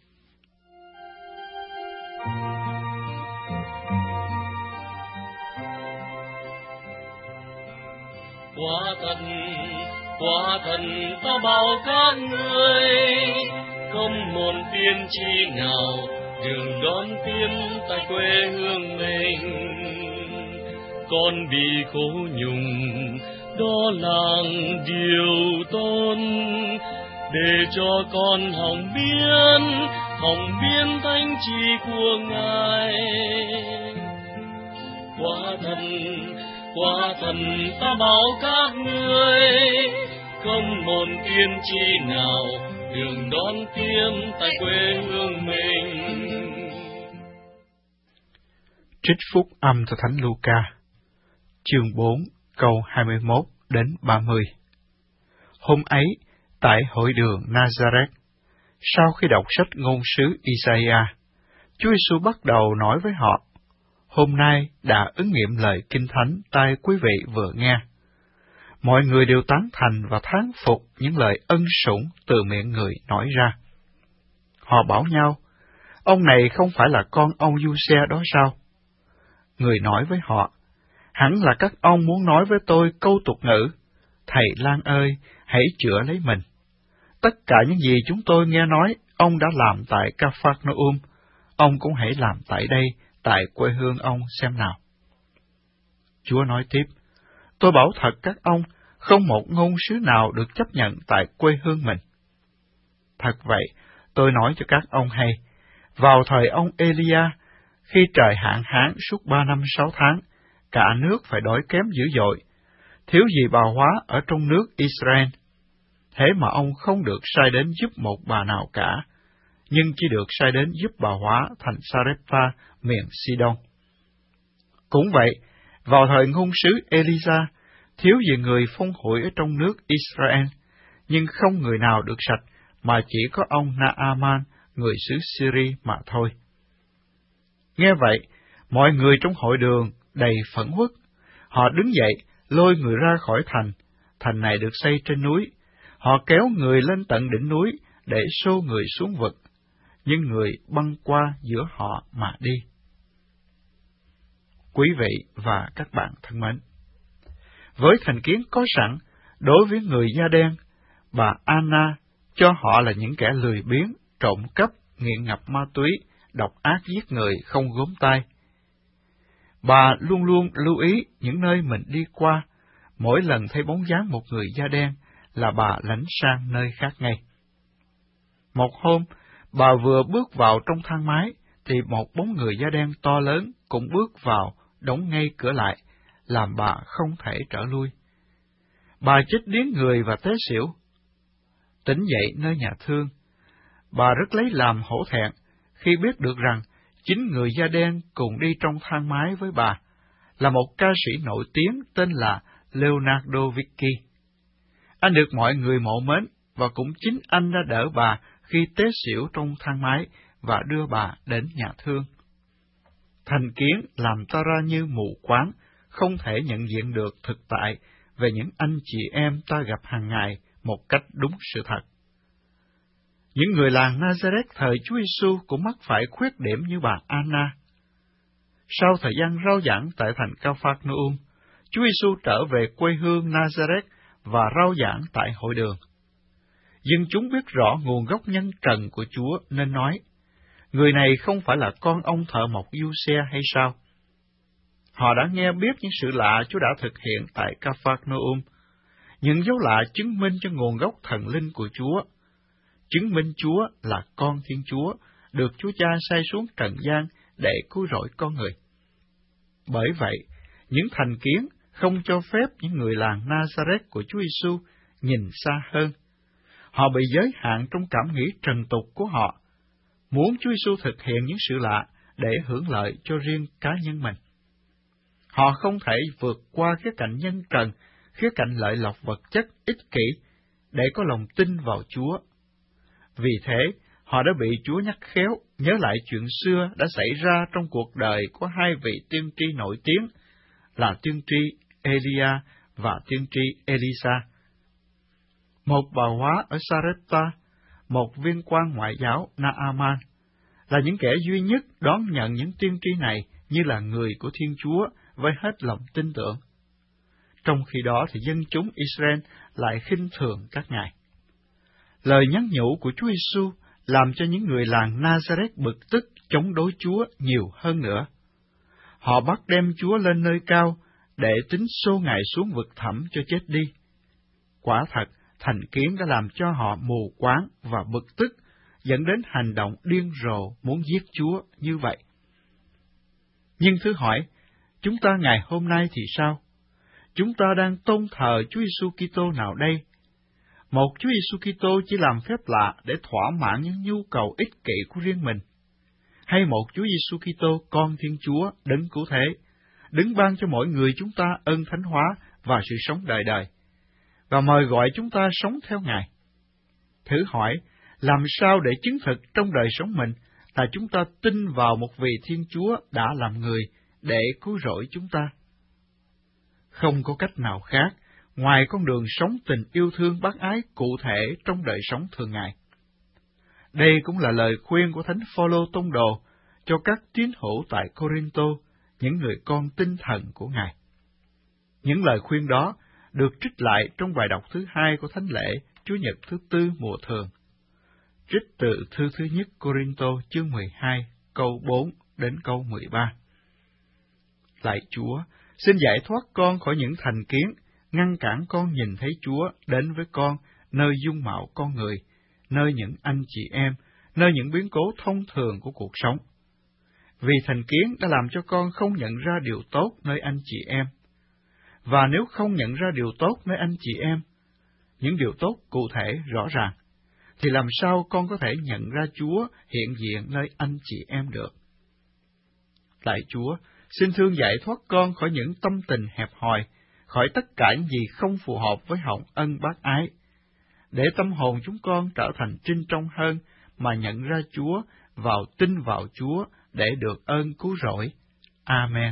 Quả thật ta bảo các ngươi, không một tiên tri nào đường đón tiếp tại quê hương mình. Con bị khổ nhung, đó là điều tôn, để cho con hòng biến thánh chỉ của Ngài. Quả thật ta bảo các ngươi, không một tiên tri nào đường đón tiếp tại quê hương mình. Trích phúc âm từ Thánh Luca, chương 4, câu 21 đến 30. Hôm ấy, tại hội đường Nazareth, sau khi đọc sách ngôn sứ Isaiah, Chúa Giêsu bắt đầu nói với họ: Hôm nay đã ứng nghiệm lời Kinh Thánh tai quý vị vừa nghe. Mọi người đều tán thành và thán phục những lời ân sủng từ miệng người nói ra. Họ bảo nhau: Ông này không phải là con ông Giuse đó sao? Người nói với họ: Hẳn là các ông muốn nói với tôi câu tục ngữ: Thầy lang ơi, hãy chữa lấy mình. Tất cả những gì chúng tôi nghe nói ông đã làm tại Ca-phác-nơ-um, ông cũng hãy làm tại đây, tại quê hương ông xem nào. Chúa nói tiếp, tôi bảo thật các ông, không một ngôn sứ nào được chấp nhận tại quê hương mình. Thật vậy, tôi nói cho các ông hay, vào thời ông Elia, khi trời hạn hán suốt 3 năm 6 tháng, cả nước phải đói kém dữ dội, thiếu gì bà hóa ở trong nước Israel. Thế mà ông không được sai đến giúp một bà nào cả, nhưng chỉ được sai đến giúp bà hóa thành Sarepta, miền Sidon. Cũng vậy, vào thời ngôn sứ Elisa, thiếu gì người phong hội ở trong nước Israel, nhưng không người nào được sạch, mà chỉ có ông Naaman, người xứ Syria mà thôi. Nghe vậy, mọi người trong hội đường đầy phẫn uất. Họ đứng dậy, lôi người ra khỏi thành. Thành này được xây trên núi. Họ kéo người lên tận đỉnh núi để xô người xuống vực, nhưng người băng qua giữa họ mà đi. Quý vị và các bạn thân mến, với thành kiến có sẵn đối với người da đen, bà Anna cho họ là những kẻ lười biếng, trộm cắp, nghiện ngập ma túy, độc ác giết người không gớm tay. Bà luôn luôn lưu ý những nơi mình đi qua, mỗi lần thấy bóng dáng một người da đen là bà lánh sang nơi khác ngay. Một hôm, bà vừa bước vào trong thang máy, thì một bóng người da đen to lớn cũng bước vào, đóng ngay cửa lại, làm bà không thể trở lui. Bà chết điếng người và té xỉu. Tỉnh dậy nơi nhà thương, bà rất lấy làm hổ thẹn khi biết được rằng chính người da đen cùng đi trong thang máy với bà là một ca sĩ nổi tiếng tên là Leonardo Vicky. Anh được mọi người mộ mến, và cũng chính anh đã đỡ bà khi té xỉu trong thang máy và đưa bà đến nhà thương. Thành kiến làm ta ra như mù quáng, không thể nhận diện được thực tại về những anh chị em ta gặp hàng ngày một cách đúng sự thật. Những người làng Nazareth thời Chúa Giêsu cũng mắc phải khuyết điểm như bà Anna. Sau thời gian rao giảng tại thành Ca-phác-nơ-um, Chúa Giêsu trở về quê hương Nazareth và rao giảng tại hội đường. Dân chúng biết rõ nguồn gốc nhân trần của Chúa nên nói, người này không phải là con ông thợ mộc Giuse hay sao? Họ đã nghe biết những sự lạ Chúa đã thực hiện tại Ca-phác-nơ-um, những dấu lạ chứng minh cho nguồn gốc thần linh của Chúa, chứng minh Chúa là con Thiên Chúa, được Chúa Cha sai xuống trần gian để cứu rỗi con người. Bởi vậy, những thành kiến không cho phép những người làng Nazareth của Chúa Giêsu nhìn xa hơn. Họ bị giới hạn trong cảm nghĩ trần tục của họ, muốn Chúa Giêsu thực hiện những sự lạ để hưởng lợi cho riêng cá nhân mình. Họ không thể vượt qua khía cạnh nhân trần, khía cạnh lợi lộc vật chất ích kỷ để có lòng tin vào Chúa. Vì thế, họ đã bị Chúa nhắc khéo nhớ lại chuyện xưa đã xảy ra trong cuộc đời của hai vị tiên tri nổi tiếng là tiên tri Elia và tiên tri Elisa. Một bà hóa ở Sarepta, một viên quan ngoại giáo Naaman, là những kẻ duy nhất đón nhận những tiên tri này như là người của Thiên Chúa với hết lòng tin tưởng. Trong khi đó thì dân chúng Israel lại khinh thường các ngài. Lời nhắn nhủ của Chúa Giêsu làm cho những người làng Nazareth bực tức chống đối Chúa nhiều hơn nữa. Họ bắt đem Chúa lên nơi cao để tính xô ngài xuống vực thẳm cho chết đi. Quả thật, thành kiến đã làm cho họ mù quáng và bực tức, dẫn đến hành động điên rồ muốn giết Chúa như vậy. Nhưng thử hỏi, chúng ta ngày hôm nay thì sao? Chúng ta đang tôn thờ Chúa Giêsu Kitô nào đây? Một Chúa Giêsu Kitô chỉ làm phép lạ để thỏa mãn những nhu cầu ích kỷ của riêng mình, hay một Chúa Giêsu Kitô con Thiên Chúa đấng cứu thế, đấng ban cho mỗi người chúng ta ơn thánh hóa và sự sống đời đời, và mời gọi chúng ta sống theo Ngài? Thử hỏi, làm sao để chứng thực trong đời sống mình là chúng ta tin vào một vị Thiên Chúa đã làm người để cứu rỗi chúng ta? Không có cách nào khác ngoài con đường sống tình yêu thương bác ái cụ thể trong đời sống thường ngày. Đây cũng là lời khuyên của Thánh Phaolô tông đồ cho các tín hữu tại Corinto, những người con tinh thần của Ngài. Những lời khuyên đó được trích lại trong bài đọc thứ 2 của Thánh lễ Chủ nhật thứ 4 mùa thường. Trích từ thư thứ nhất Corinto chương 12, câu 4 đến câu 13. Lạy Chúa, xin giải thoát con khỏi những thành kiến, ngăn cản con nhìn thấy Chúa đến với con, nơi dung mạo con người, nơi những anh chị em, nơi những biến cố thông thường của cuộc sống. Vì thành kiến đã làm cho con không nhận ra điều tốt nơi anh chị em. Và nếu không nhận ra điều tốt nơi anh chị em, những điều tốt cụ thể rõ ràng, thì làm sao con có thể nhận ra Chúa hiện diện nơi anh chị em được? Lạy Chúa, xin thương giải thoát con khỏi những tâm tình hẹp hòi, khỏi tất cả những gì không phù hợp với hồng ân bác ái, để tâm hồn chúng con trở thành trinh trong hơn mà nhận ra Chúa, tin vào Chúa để được ơn cứu rỗi. Amen.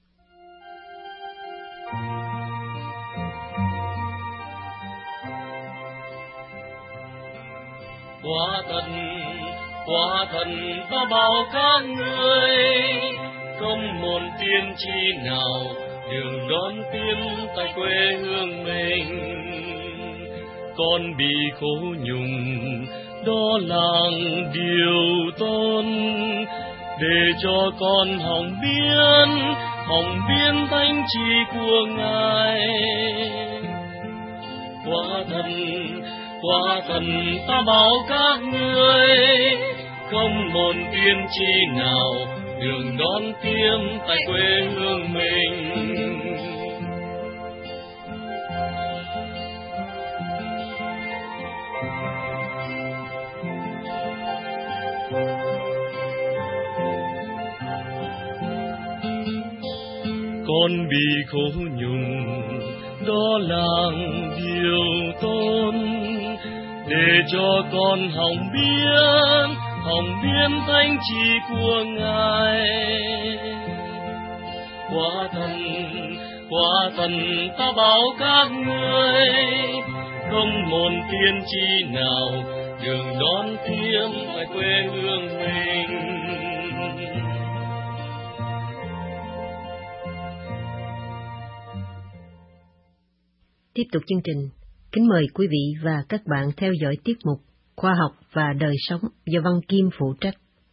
Quả thần ta bảo các ngươi, không một tiên tri nào đường đón tiên tại quê hương mình. Con bị khổ nhùng, đó là điều tôn, để cho con hồng biên thánh chỉ của Ngài. Quả thần ta bảo các ngươi, không một tiên tri nào đường đón tiên tại quê hương mình. Con bị khổ nhùng, đó là điều tôn, để cho con hồng biên thánh chỉ của Ngài. Quả thần ta bảo các ngươi, không một tiên tri nào đường đón tiên tại quê hương mình. Tiếp tục chương trình, kính mời quý vị và các bạn theo dõi tiết mục Khoa học và đời sống do Văn Kim phụ trách.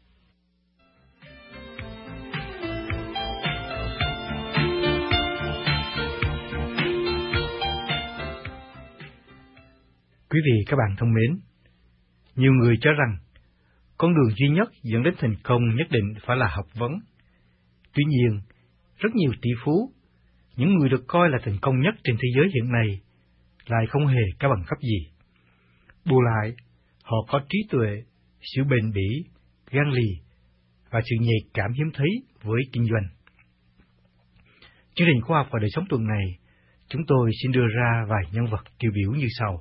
Quý vị các bạn thân mến, nhiều người cho rằng con đường duy nhất dẫn đến thành công nhất định phải là học vấn. Tuy nhiên, rất nhiều tỷ phú, những người được coi là thành công nhất trên thế giới hiện nay, lại không hề có bằng cấp gì. Bù lại, họ có trí tuệ, sự bền bỉ, gan lì và sự nhạy cảm hiếm thấy với kinh doanh. Chương trình Khoa học và đời sống tuần này, chúng tôi xin đưa ra vài nhân vật tiêu biểu như sau.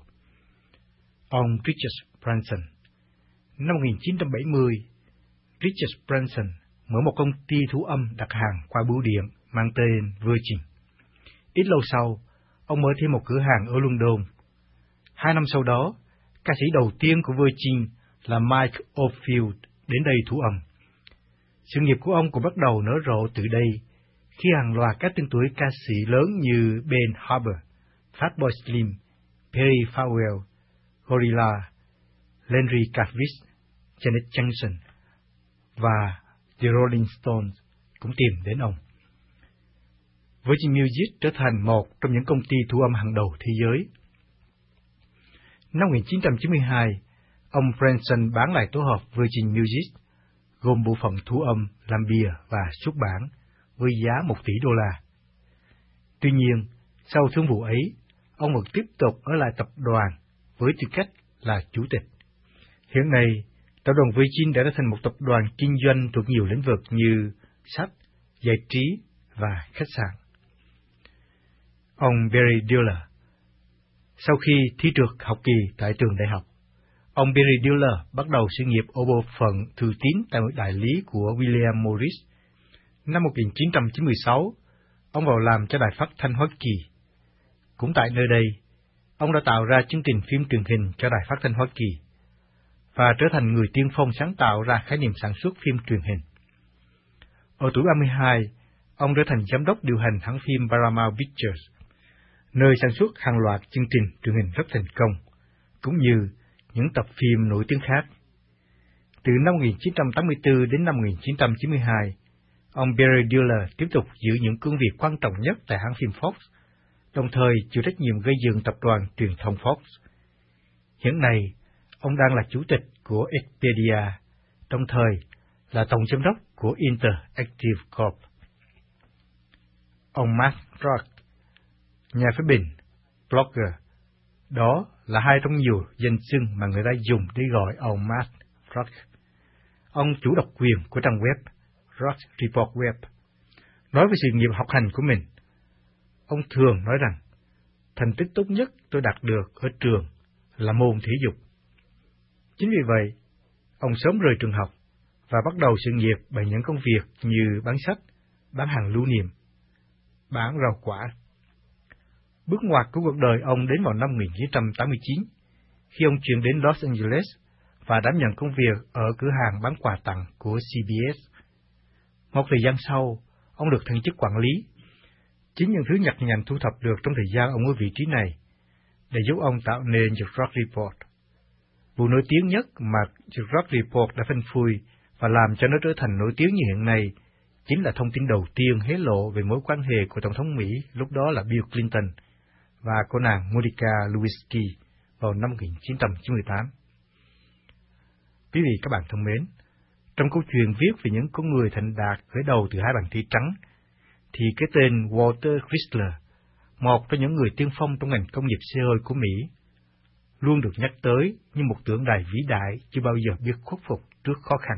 Ông Richard Branson. Năm 1970, Richard Branson mở một công ty thu âm đặt hàng qua bưu điện mang tên Virgin. Ít lâu sau, ông mở thêm một cửa hàng ở London. 2 năm sau đó, ca sĩ đầu tiên của Virgin là Mike Oldfield đến đây thu âm. Sự nghiệp của ông cũng bắt đầu nở rộ từ đây, khi hàng loạt các tên tuổi ca sĩ lớn như Ben Harper, Fatboy Slim, Perry Farrell, Gorilla, Larry Carvis, Janet Jackson và The Rolling Stones cũng tìm đến ông. Virgin Music trở thành một trong những công ty thu âm hàng đầu thế giới. Năm 1992, ông Branson bán lại tổ hợp Virgin Music, gồm bộ phận thu âm, làm bìa và xuất bản, với giá $1 tỷ. Tuy nhiên, sau thương vụ ấy, ông vẫn tiếp tục ở lại tập đoàn với tư cách là chủ tịch. Hiện nay, tập đoàn Virgin đã trở thành một tập đoàn kinh doanh thuộc nhiều lĩnh vực như sách, giải trí và khách sạn. Ông Barry Diller. Sau khi thi trượt học kỳ tại trường đại học, ông Barry Diller bắt đầu sự nghiệp ở bộ phận thư tín tại một đại lý của William Morris. Năm 1996, ông vào làm cho Đài Phát thanh Hoa Kỳ. Cũng tại nơi đây, ông đã tạo ra chương trình phim truyền hình cho Đài Phát thanh Hoa Kỳ và trở thành người tiên phong sáng tạo ra khái niệm sản xuất phim truyền hình. Ở tuổi 32, ông trở thành giám đốc điều hành hãng phim Paramount Pictures, nơi sản xuất hàng loạt chương trình truyền hình rất thành công, cũng như những tập phim nổi tiếng khác. Từ năm 1984 đến năm 1992, ông Barry Diller tiếp tục giữ những cương vị quan trọng nhất tại hãng phim Fox, đồng thời chịu trách nhiệm gây dựng tập đoàn truyền thông Fox. Hiện nay, ông đang là chủ tịch của Expedia, đồng thời là tổng giám đốc của Interactive Corp. Ông Mark Rock, nhà phê bình, blogger, đó là hai trong nhiều danh xưng mà người ta dùng để gọi ông Mark Rock. Ông chủ độc quyền của trang web Rock Report Web. Nói về sự nghiệp học hành của mình, ông thường nói rằng, thành tích tốt nhất tôi đạt được ở trường là môn thể dục. Chính vì vậy, ông sớm rời trường học và bắt đầu sự nghiệp bằng những công việc như bán sách, bán hàng lưu niệm, bán rau quả. Bước ngoặt của cuộc đời ông đến vào năm 1989, khi ông chuyển đến Los Angeles và đảm nhận công việc ở cửa hàng bán quà tặng của CBS. Một thời gian sau, ông được thăng chức quản lý. Chính những thứ nhặt nhạnh thu thập được trong thời gian ông ở vị trí này để giúp ông tạo nên The Rock Report. Vụ nổi tiếng nhất mà The Rock Report đã phanh phui và làm cho nó trở thành nổi tiếng như hiện nay chính là thông tin đầu tiên hé lộ về mối quan hệ của Tổng thống Mỹ lúc đó là Bill Clinton và cô nàng Monica Lewinsky vào năm 1998. Quý vị các bạn thân mến, trong câu chuyện viết về những con người thành đạt khởi đầu từ hai bàn tay trắng, thì cái tên Walter Chrysler, một trong những người tiên phong trong ngành công nghiệp xe hơi của Mỹ, luôn được nhắc tới như một tượng đài vĩ đại chưa bao giờ biết khuất phục trước khó khăn.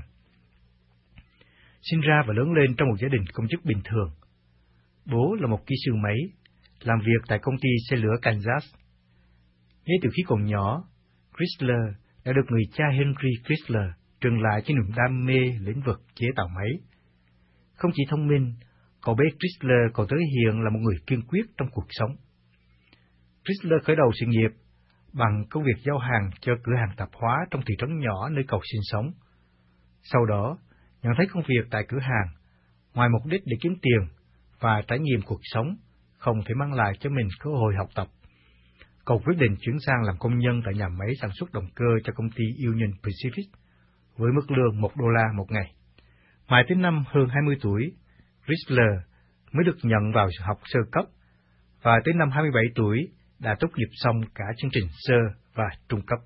Sinh ra và lớn lên trong một gia đình công chức bình thường, bố là một kỹ sư máy, làm việc tại công ty xe lửa Kansas. Ngay từ khi còn nhỏ, Chrysler đã được người cha Henry Chrysler truyền lại cho niềm đam mê lĩnh vực chế tạo máy. Không chỉ thông minh, cậu bé Chrysler còn thể hiện là một người kiên quyết trong cuộc sống. Chrysler khởi đầu sự nghiệp bằng công việc giao hàng cho cửa hàng tạp hóa trong thị trấn nhỏ nơi cậu sinh sống. Sau đó, nhận thấy công việc tại cửa hàng, ngoài mục đích để kiếm tiền và trải nghiệm cuộc sống, không thể mang lại cho mình cơ hội học tập, cậu quyết định chuyển sang làm công nhân tại nhà máy sản xuất động cơ cho công ty Union Pacific với mức lương $1 một ngày. Mãi tới năm hơn 20 tuổi, Chrysler mới được nhận vào học sơ cấp, và tới năm 27 tuổi đã tốt nghiệp xong cả chương trình sơ và trung cấp.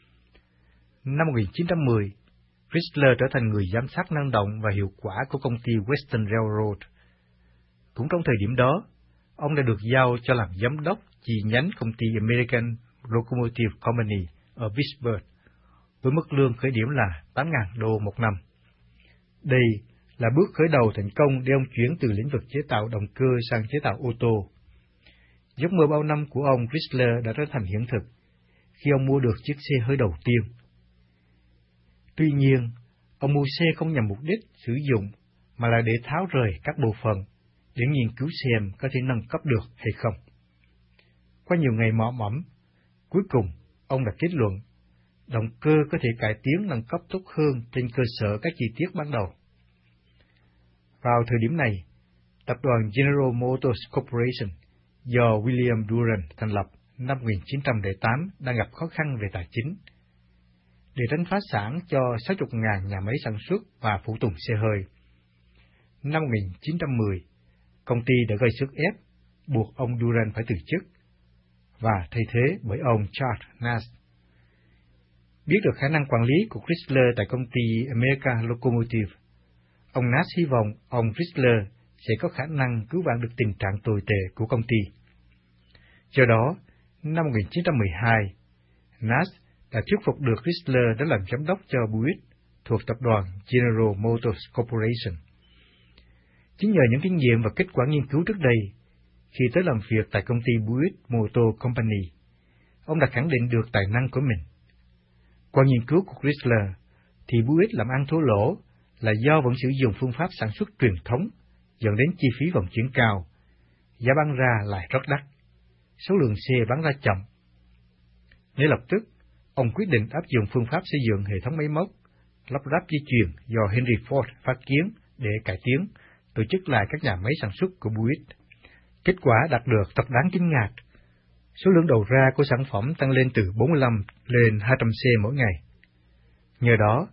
Năm 1910, Chrysler trở thành người giám sát năng động và hiệu quả của công ty Western Railroad. Cũng trong thời điểm đó, ông đã được giao cho làm giám đốc chi nhánh công ty American Locomotive Company ở Pittsburgh, với mức lương khởi điểm là $8.000 một năm. Đây là bước khởi đầu thành công để ông chuyển từ lĩnh vực chế tạo động cơ sang chế tạo ô tô. Giấc mơ bao năm của ông Chrysler đã trở thành hiện thực khi ông mua được chiếc xe hơi đầu tiên. Tuy nhiên, ông mua xe không nhằm mục đích sử dụng, mà là để tháo rời các bộ phận, để nghiên cứu xem có thể nâng cấp được hay không. Qua nhiều ngày mò mẫm, cuối cùng ông đã kết luận động cơ có thể cải tiến nâng cấp tốt hơn trên cơ sở các chi tiết ban đầu. Vào thời điểm này, tập đoàn General Motors Corporation do William Durant thành lập năm 1908 đang gặp khó khăn về tài chính. Để tránh phá sản cho 60.000 nhà máy sản xuất và phụ tùng xe hơi, năm 1910, công ty đã gây sức ép buộc ông Durant phải từ chức và thay thế bởi ông Charles Nash. Biết được khả năng quản lý của Chrysler tại công ty American Locomotive, ông Nash hy vọng ông Chrysler sẽ có khả năng cứu vãn được tình trạng tồi tệ của công ty. Do đó, năm 1912, Nash đã thuyết phục được Chrysler đến làm giám đốc cho Buick thuộc tập đoàn General Motors Corporation. Chính nhờ những kinh nghiệm và kết quả nghiên cứu trước đây, khi tới làm việc tại công ty Buick Motor Company, ông đã khẳng định được tài năng của mình. Qua nghiên cứu của Chrysler, thì Buick làm ăn thua lỗ là do vẫn sử dụng phương pháp sản xuất truyền thống, dẫn đến chi phí vận chuyển cao, giá bán ra lại rất đắt, số lượng xe bán ra chậm. Ngay lập tức, ông quyết định áp dụng phương pháp xây dựng hệ thống máy móc, lắp ráp dây chuyền do Henry Ford phát kiến để cải tiến, tổ chức lại các nhà máy sản xuất của Buick. Kết quả đạt được thật đáng kinh ngạc. Số lượng đầu ra của sản phẩm tăng lên từ 45 lên 200 xe mỗi ngày. Nhờ đó,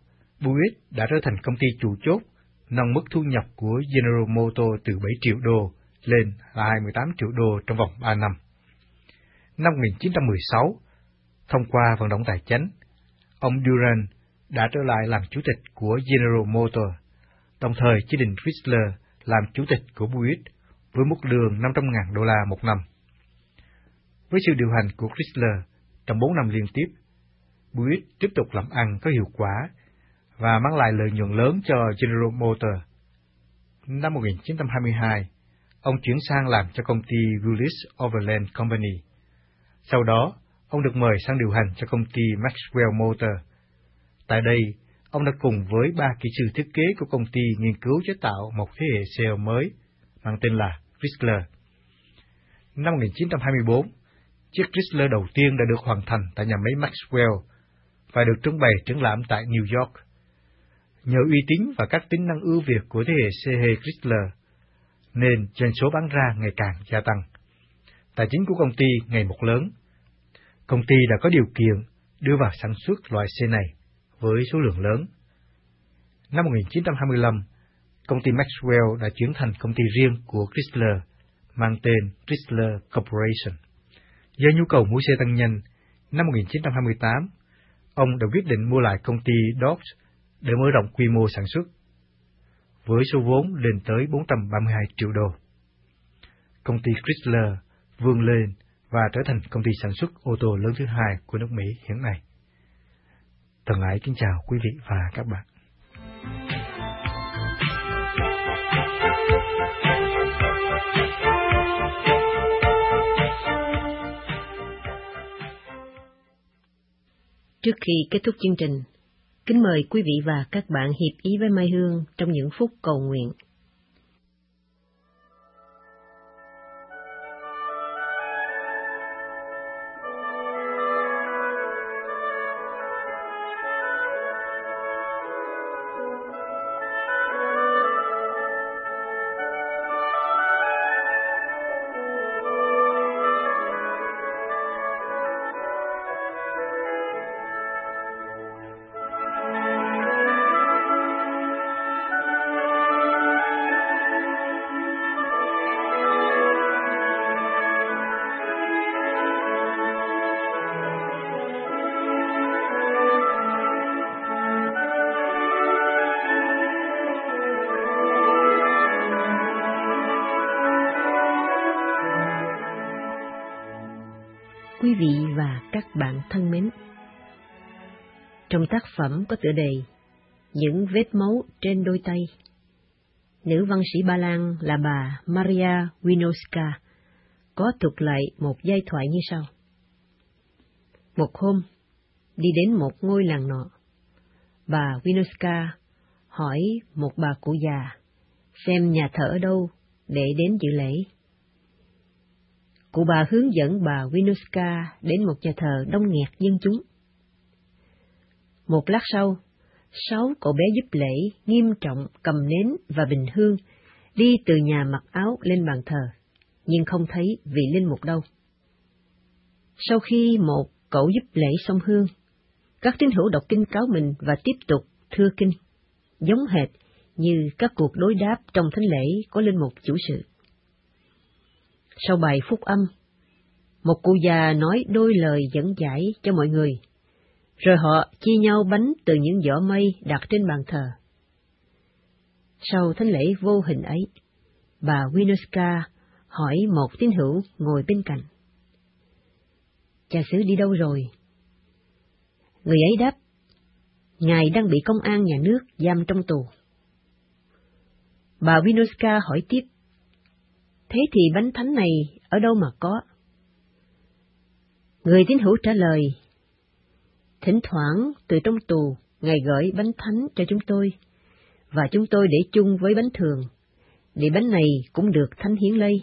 Buick đã trở thành công ty chủ chốt, nâng mức thu nhập của General Motors từ 7 triệu đô lên là 28 triệu đô trong vòng 3 năm. Năm 1916, thông qua vận động tài chánh, ông Durant đã trở lại làm chủ tịch của General Motors, đồng thời chỉ định Chrysler làm chủ tịch của Buick với mức lương $500,000 một năm. Với sự điều hành của Chrysler trong 4 năm liên tiếp, Buick tiếp tục làm ăn có hiệu quả và mang lại lợi nhuận lớn cho General Motors. Năm 1922, ông chuyển sang làm cho công ty Willis Overland Company. Sau đó, ông được mời sang điều hành cho công ty Maxwell Motors. Tại đây, ông đã cùng với 3 kỹ sư thiết kế của công ty nghiên cứu chế tạo một thế hệ xe mới mang tên là Chrysler. Năm 1924, chiếc Chrysler đầu tiên đã được hoàn thành tại nhà máy Maxwell và được trưng bày triển lãm tại New York. Nhờ uy tín và các tính năng ưu việt của thế hệ xe hơi Chrysler, nên doanh số bán ra ngày càng gia tăng. Tài chính của công ty ngày một lớn. Công ty đã có điều kiện đưa vào sản xuất loại xe này với số lượng lớn. Năm 1925, công ty Maxwell đã chuyển thành công ty riêng của Chrysler, mang tên Chrysler Corporation. Do nhu cầu mua xe tăng nhanh, năm 1928, ông đã quyết định mua lại công ty Dodge để mở rộng quy mô sản xuất, với số vốn lên tới 432 triệu đô. Công ty Chrysler vươn lên và trở thành công ty sản xuất ô tô lớn thứ hai của nước Mỹ hiện nay. Thân ái kính chào quý vị và các bạn. Trước khi kết thúc chương trình, kính mời quý vị và các bạn hiệp ý với Mai Hương trong những phút cầu nguyện. Quý vị và các bạn thân mến, trong tác phẩm có tựa đề Những vết máu trên đôi tay, nữ văn sĩ Ba Lan là bà Maria Winowska có thuật lại một giai thoại như sau. Một hôm, đi đến một ngôi làng nọ, bà Winowska hỏi một bà cụ già xem nhà thờ ở đâu để đến dự lễ. Cụ bà hướng dẫn bà Winowska đến một nhà thờ đông nghẹt dân chúng. Một lát sau, 6 cậu bé giúp lễ nghiêm trọng cầm nến và bình hương đi từ nhà mặc áo lên bàn thờ, nhưng không thấy vị linh mục đâu. Sau khi một cậu giúp lễ xong hương, các tín hữu đọc kinh cáo mình và tiếp tục thưa kinh, giống hệt như các cuộc đối đáp trong thánh lễ có linh mục chủ sự. Sau bài phúc âm, một cụ già nói đôi lời dẫn giải cho mọi người, rồi họ chia nhau bánh từ những giỏ mây đặt trên bàn thờ. Sau thánh lễ vô hình ấy, bà Winowska hỏi một tín hữu ngồi bên cạnh: "Cha xứ đi đâu rồi?" Người ấy đáp: "Ngài đang bị công an nhà nước giam trong tù." Bà Winowska hỏi tiếp: "Thế thì bánh thánh này ở đâu mà có?" Người tín hữu trả lời: "Thỉnh thoảng từ trong tù, Ngài gửi bánh thánh cho chúng tôi, và chúng tôi để chung với bánh thường, để bánh này cũng được thánh hiến lây."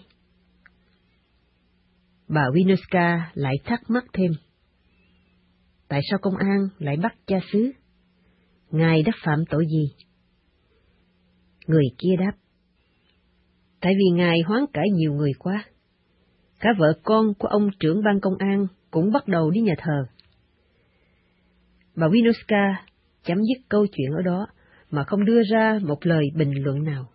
Bà Winowska lại thắc mắc thêm: "Tại sao công an lại bắt cha xứ? Ngài đã phạm tội gì?" Người kia đáp: "Tại vì Ngài hoán cải nhiều người quá. Cả vợ con của ông trưởng ban công an cũng bắt đầu đi nhà thờ." Bà Winowska chấm dứt câu chuyện ở đó mà không đưa ra một lời bình luận nào.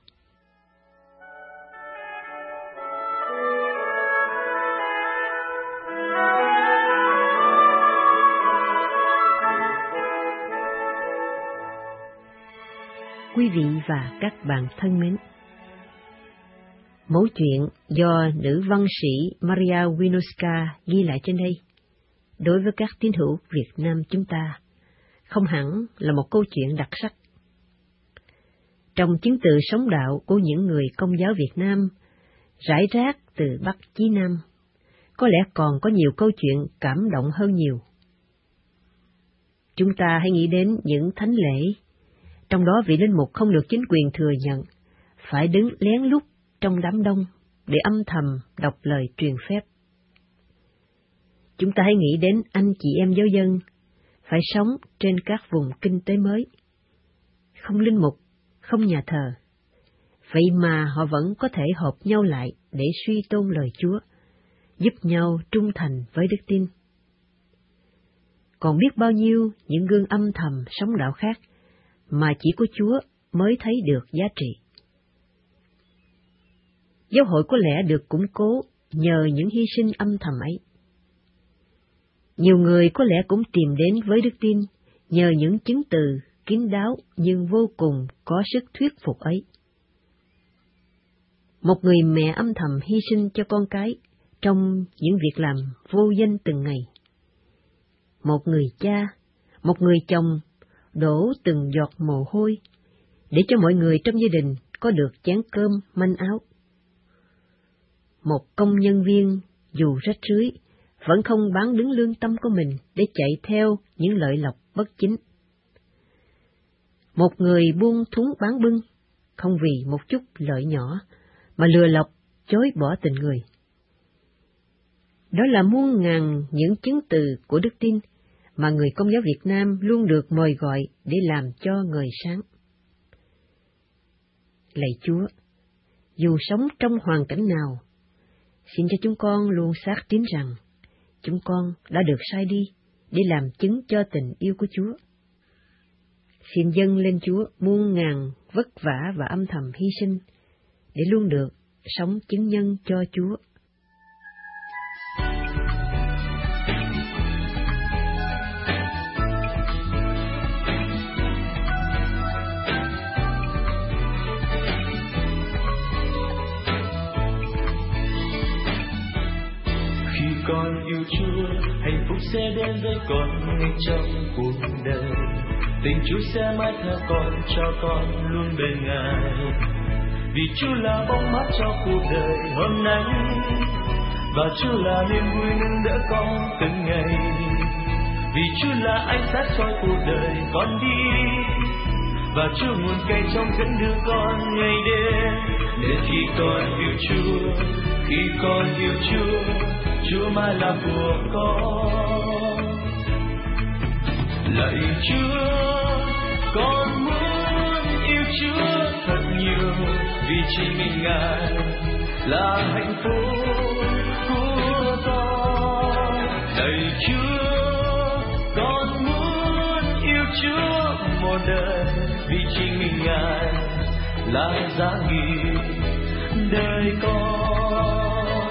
Quý vị và các bạn thân mến, mẫu chuyện do nữ văn sĩ Maria Winoska ghi lại trên đây, đối với các tín hữu Việt Nam chúng ta, không hẳn là một câu chuyện đặc sắc. Trong chứng tự sống đạo của những người Công giáo Việt Nam, rải rác từ Bắc chí Nam, có lẽ còn có nhiều câu chuyện cảm động hơn nhiều. Chúng ta hãy nghĩ đến những thánh lễ, trong đó vị linh mục không được chính quyền thừa nhận, phải đứng lén lút trong đám đông để âm thầm đọc lời truyền phép. Chúng ta hãy nghĩ đến anh chị em giáo dân phải sống trên các vùng kinh tế mới, không linh mục, không nhà thờ, vậy mà họ vẫn có thể hợp nhau lại để suy tôn lời Chúa, giúp nhau trung thành với đức tin. Còn biết bao nhiêu những gương âm thầm sống đạo khác mà chỉ có Chúa mới thấy được giá trị. Giáo hội có lẽ được củng cố nhờ những hy sinh âm thầm ấy. Nhiều người có lẽ cũng tìm đến với đức tin nhờ những chứng từ kín đáo nhưng vô cùng có sức thuyết phục ấy. Một người mẹ âm thầm hy sinh cho con cái trong những việc làm vô danh từng ngày. Một người cha, một người chồng đổ từng giọt mồ hôi để cho mọi người trong gia đình có được chén cơm manh áo. Một công nhân viên dù rách rưới vẫn không bán đứng lương tâm của mình để chạy theo những lợi lộc bất chính. Một người buôn thúng bán bưng không vì một chút lợi nhỏ mà lừa lọc chối bỏ tình người. Đó là muôn ngàn những chứng từ của đức tin mà người Công giáo Việt Nam luôn được mời gọi để làm cho người sáng. Lạy Chúa, dù sống trong hoàn cảnh nào, xin cho chúng con luôn xác tín rằng chúng con đã được sai đi để làm chứng cho tình yêu của Chúa. Xin dâng lên Chúa muôn ngàn vất vả và âm thầm hy sinh để luôn được sống chứng nhân cho Chúa. Con yêu Chúa, hạnh phúc sẽ đến với con ngay trong cuộc đời. Tình Chúa sẽ mãi theo con, cho con luôn bên Ngài. Vì Chúa là bóng mát cho cuộc đời hôm nay, và Chúa là niềm vui nâng đỡ con từng ngày. Vì Chúa là ánh sáng soi cuộc đời con đi, và Chúa nguồn cây trong dẫn đưa con ngày đêm. Nên khi con yêu Chúa, khi con yêu Chúa, Chúa mãi là của con. Lạy Chúa, con muốn yêu Chúa thật nhiều, vì chỉ mình Ngài là hạnh phúc của con. Lạy Chúa, con muốn yêu Chúa một đời, vì chỉ mình Ngài là giá trị đời con.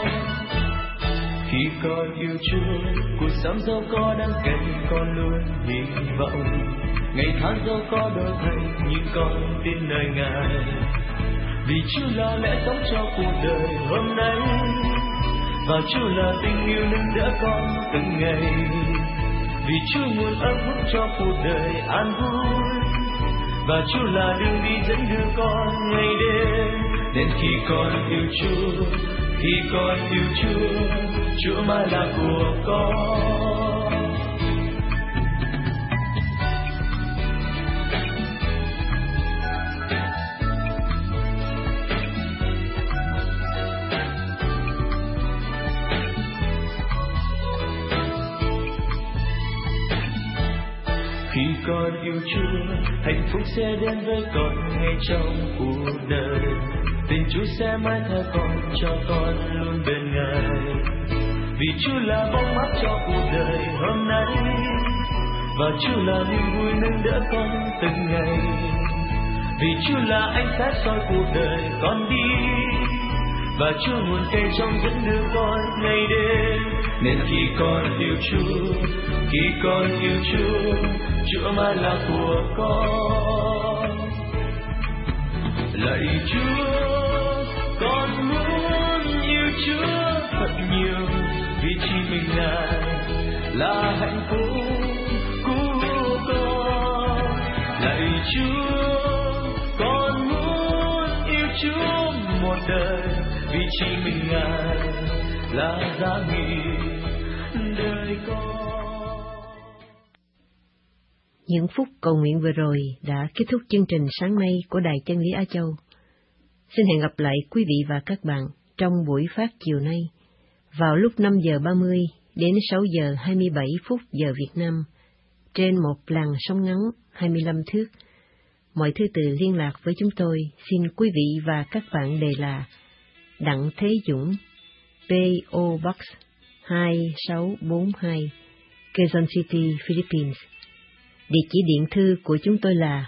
Khi con yêu Chúa, cuộc sống dẫu có đắng cay, con luôn hy vọng. Ngày tháng dẫu có đổi thay, nhưng con tin nơi Ngài. Vì Chúa là lẽ sống cho cuộc đời hôm nay, và Chúa là tình yêu nâng đỡ con từng ngày. Vì Chúa nguồn ấm ức cho cuộc đời an vui, và Chúa là đường đi dẫn đưa con ngày đêm. Nên khi con yêu Chúa, khi con yêu Chúa, Chúa mãi là của con. Khi con yêu Chúa, hạnh phúc sẽ đến với con ngay trong cuộc đời. Tình Chúa sẽ mãi theo con, cho con luôn bên Ngài. Vì Chúa là bóng mát cho cuộc đời hôm nay, và Chúa là niềm vui nâng đỡ con từng ngày. Vì Chúa là ánh sáng soi cuộc đời con đi, và Chúa nguồn cây trong dẫn đưa con ngày đêm. Nên khi con yêu Chúa, khi con yêu Chúa, Chúa mãi là của con. Lạy Chúa, con muốn yêu Chúa thật nhiều, vì chỉ mình Ngài là hạnh phúc của con. Lạy Chúa, con muốn yêu Chúa một đời, vì chỉ mình Ngài là giá trị đời con. Những phút cầu nguyện vừa rồi đã kết thúc chương trình sáng nay của Đài Chân Lý Á Châu. Xin hẹn gặp lại quý vị và các bạn trong buổi phát chiều nay vào lúc 5 giờ 30 đến 6 giờ 27 phút giờ Việt Nam trên một làn sóng ngắn 25 thước. Mọi thứ tự liên lạc với chúng tôi xin quý vị và các bạn đề là Đặng Thế Dũng, P.O. Box 2642, Quezon City, Philippines. Địa chỉ điện thư của chúng tôi là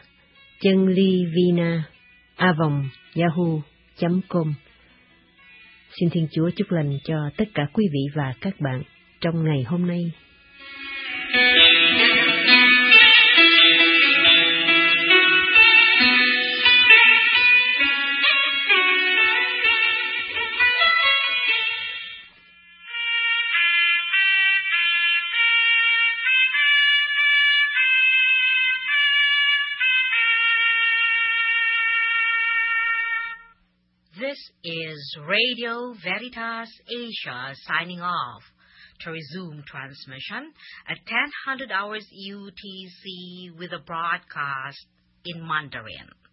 chanlivina@yahoo.com. Xin Thiên Chúa chúc lành cho tất cả quý vị và các bạn trong ngày hôm nay. This is Radio Veritas Asia signing off. To resume transmission at 10:00 hours UTC with a broadcast in Mandarin.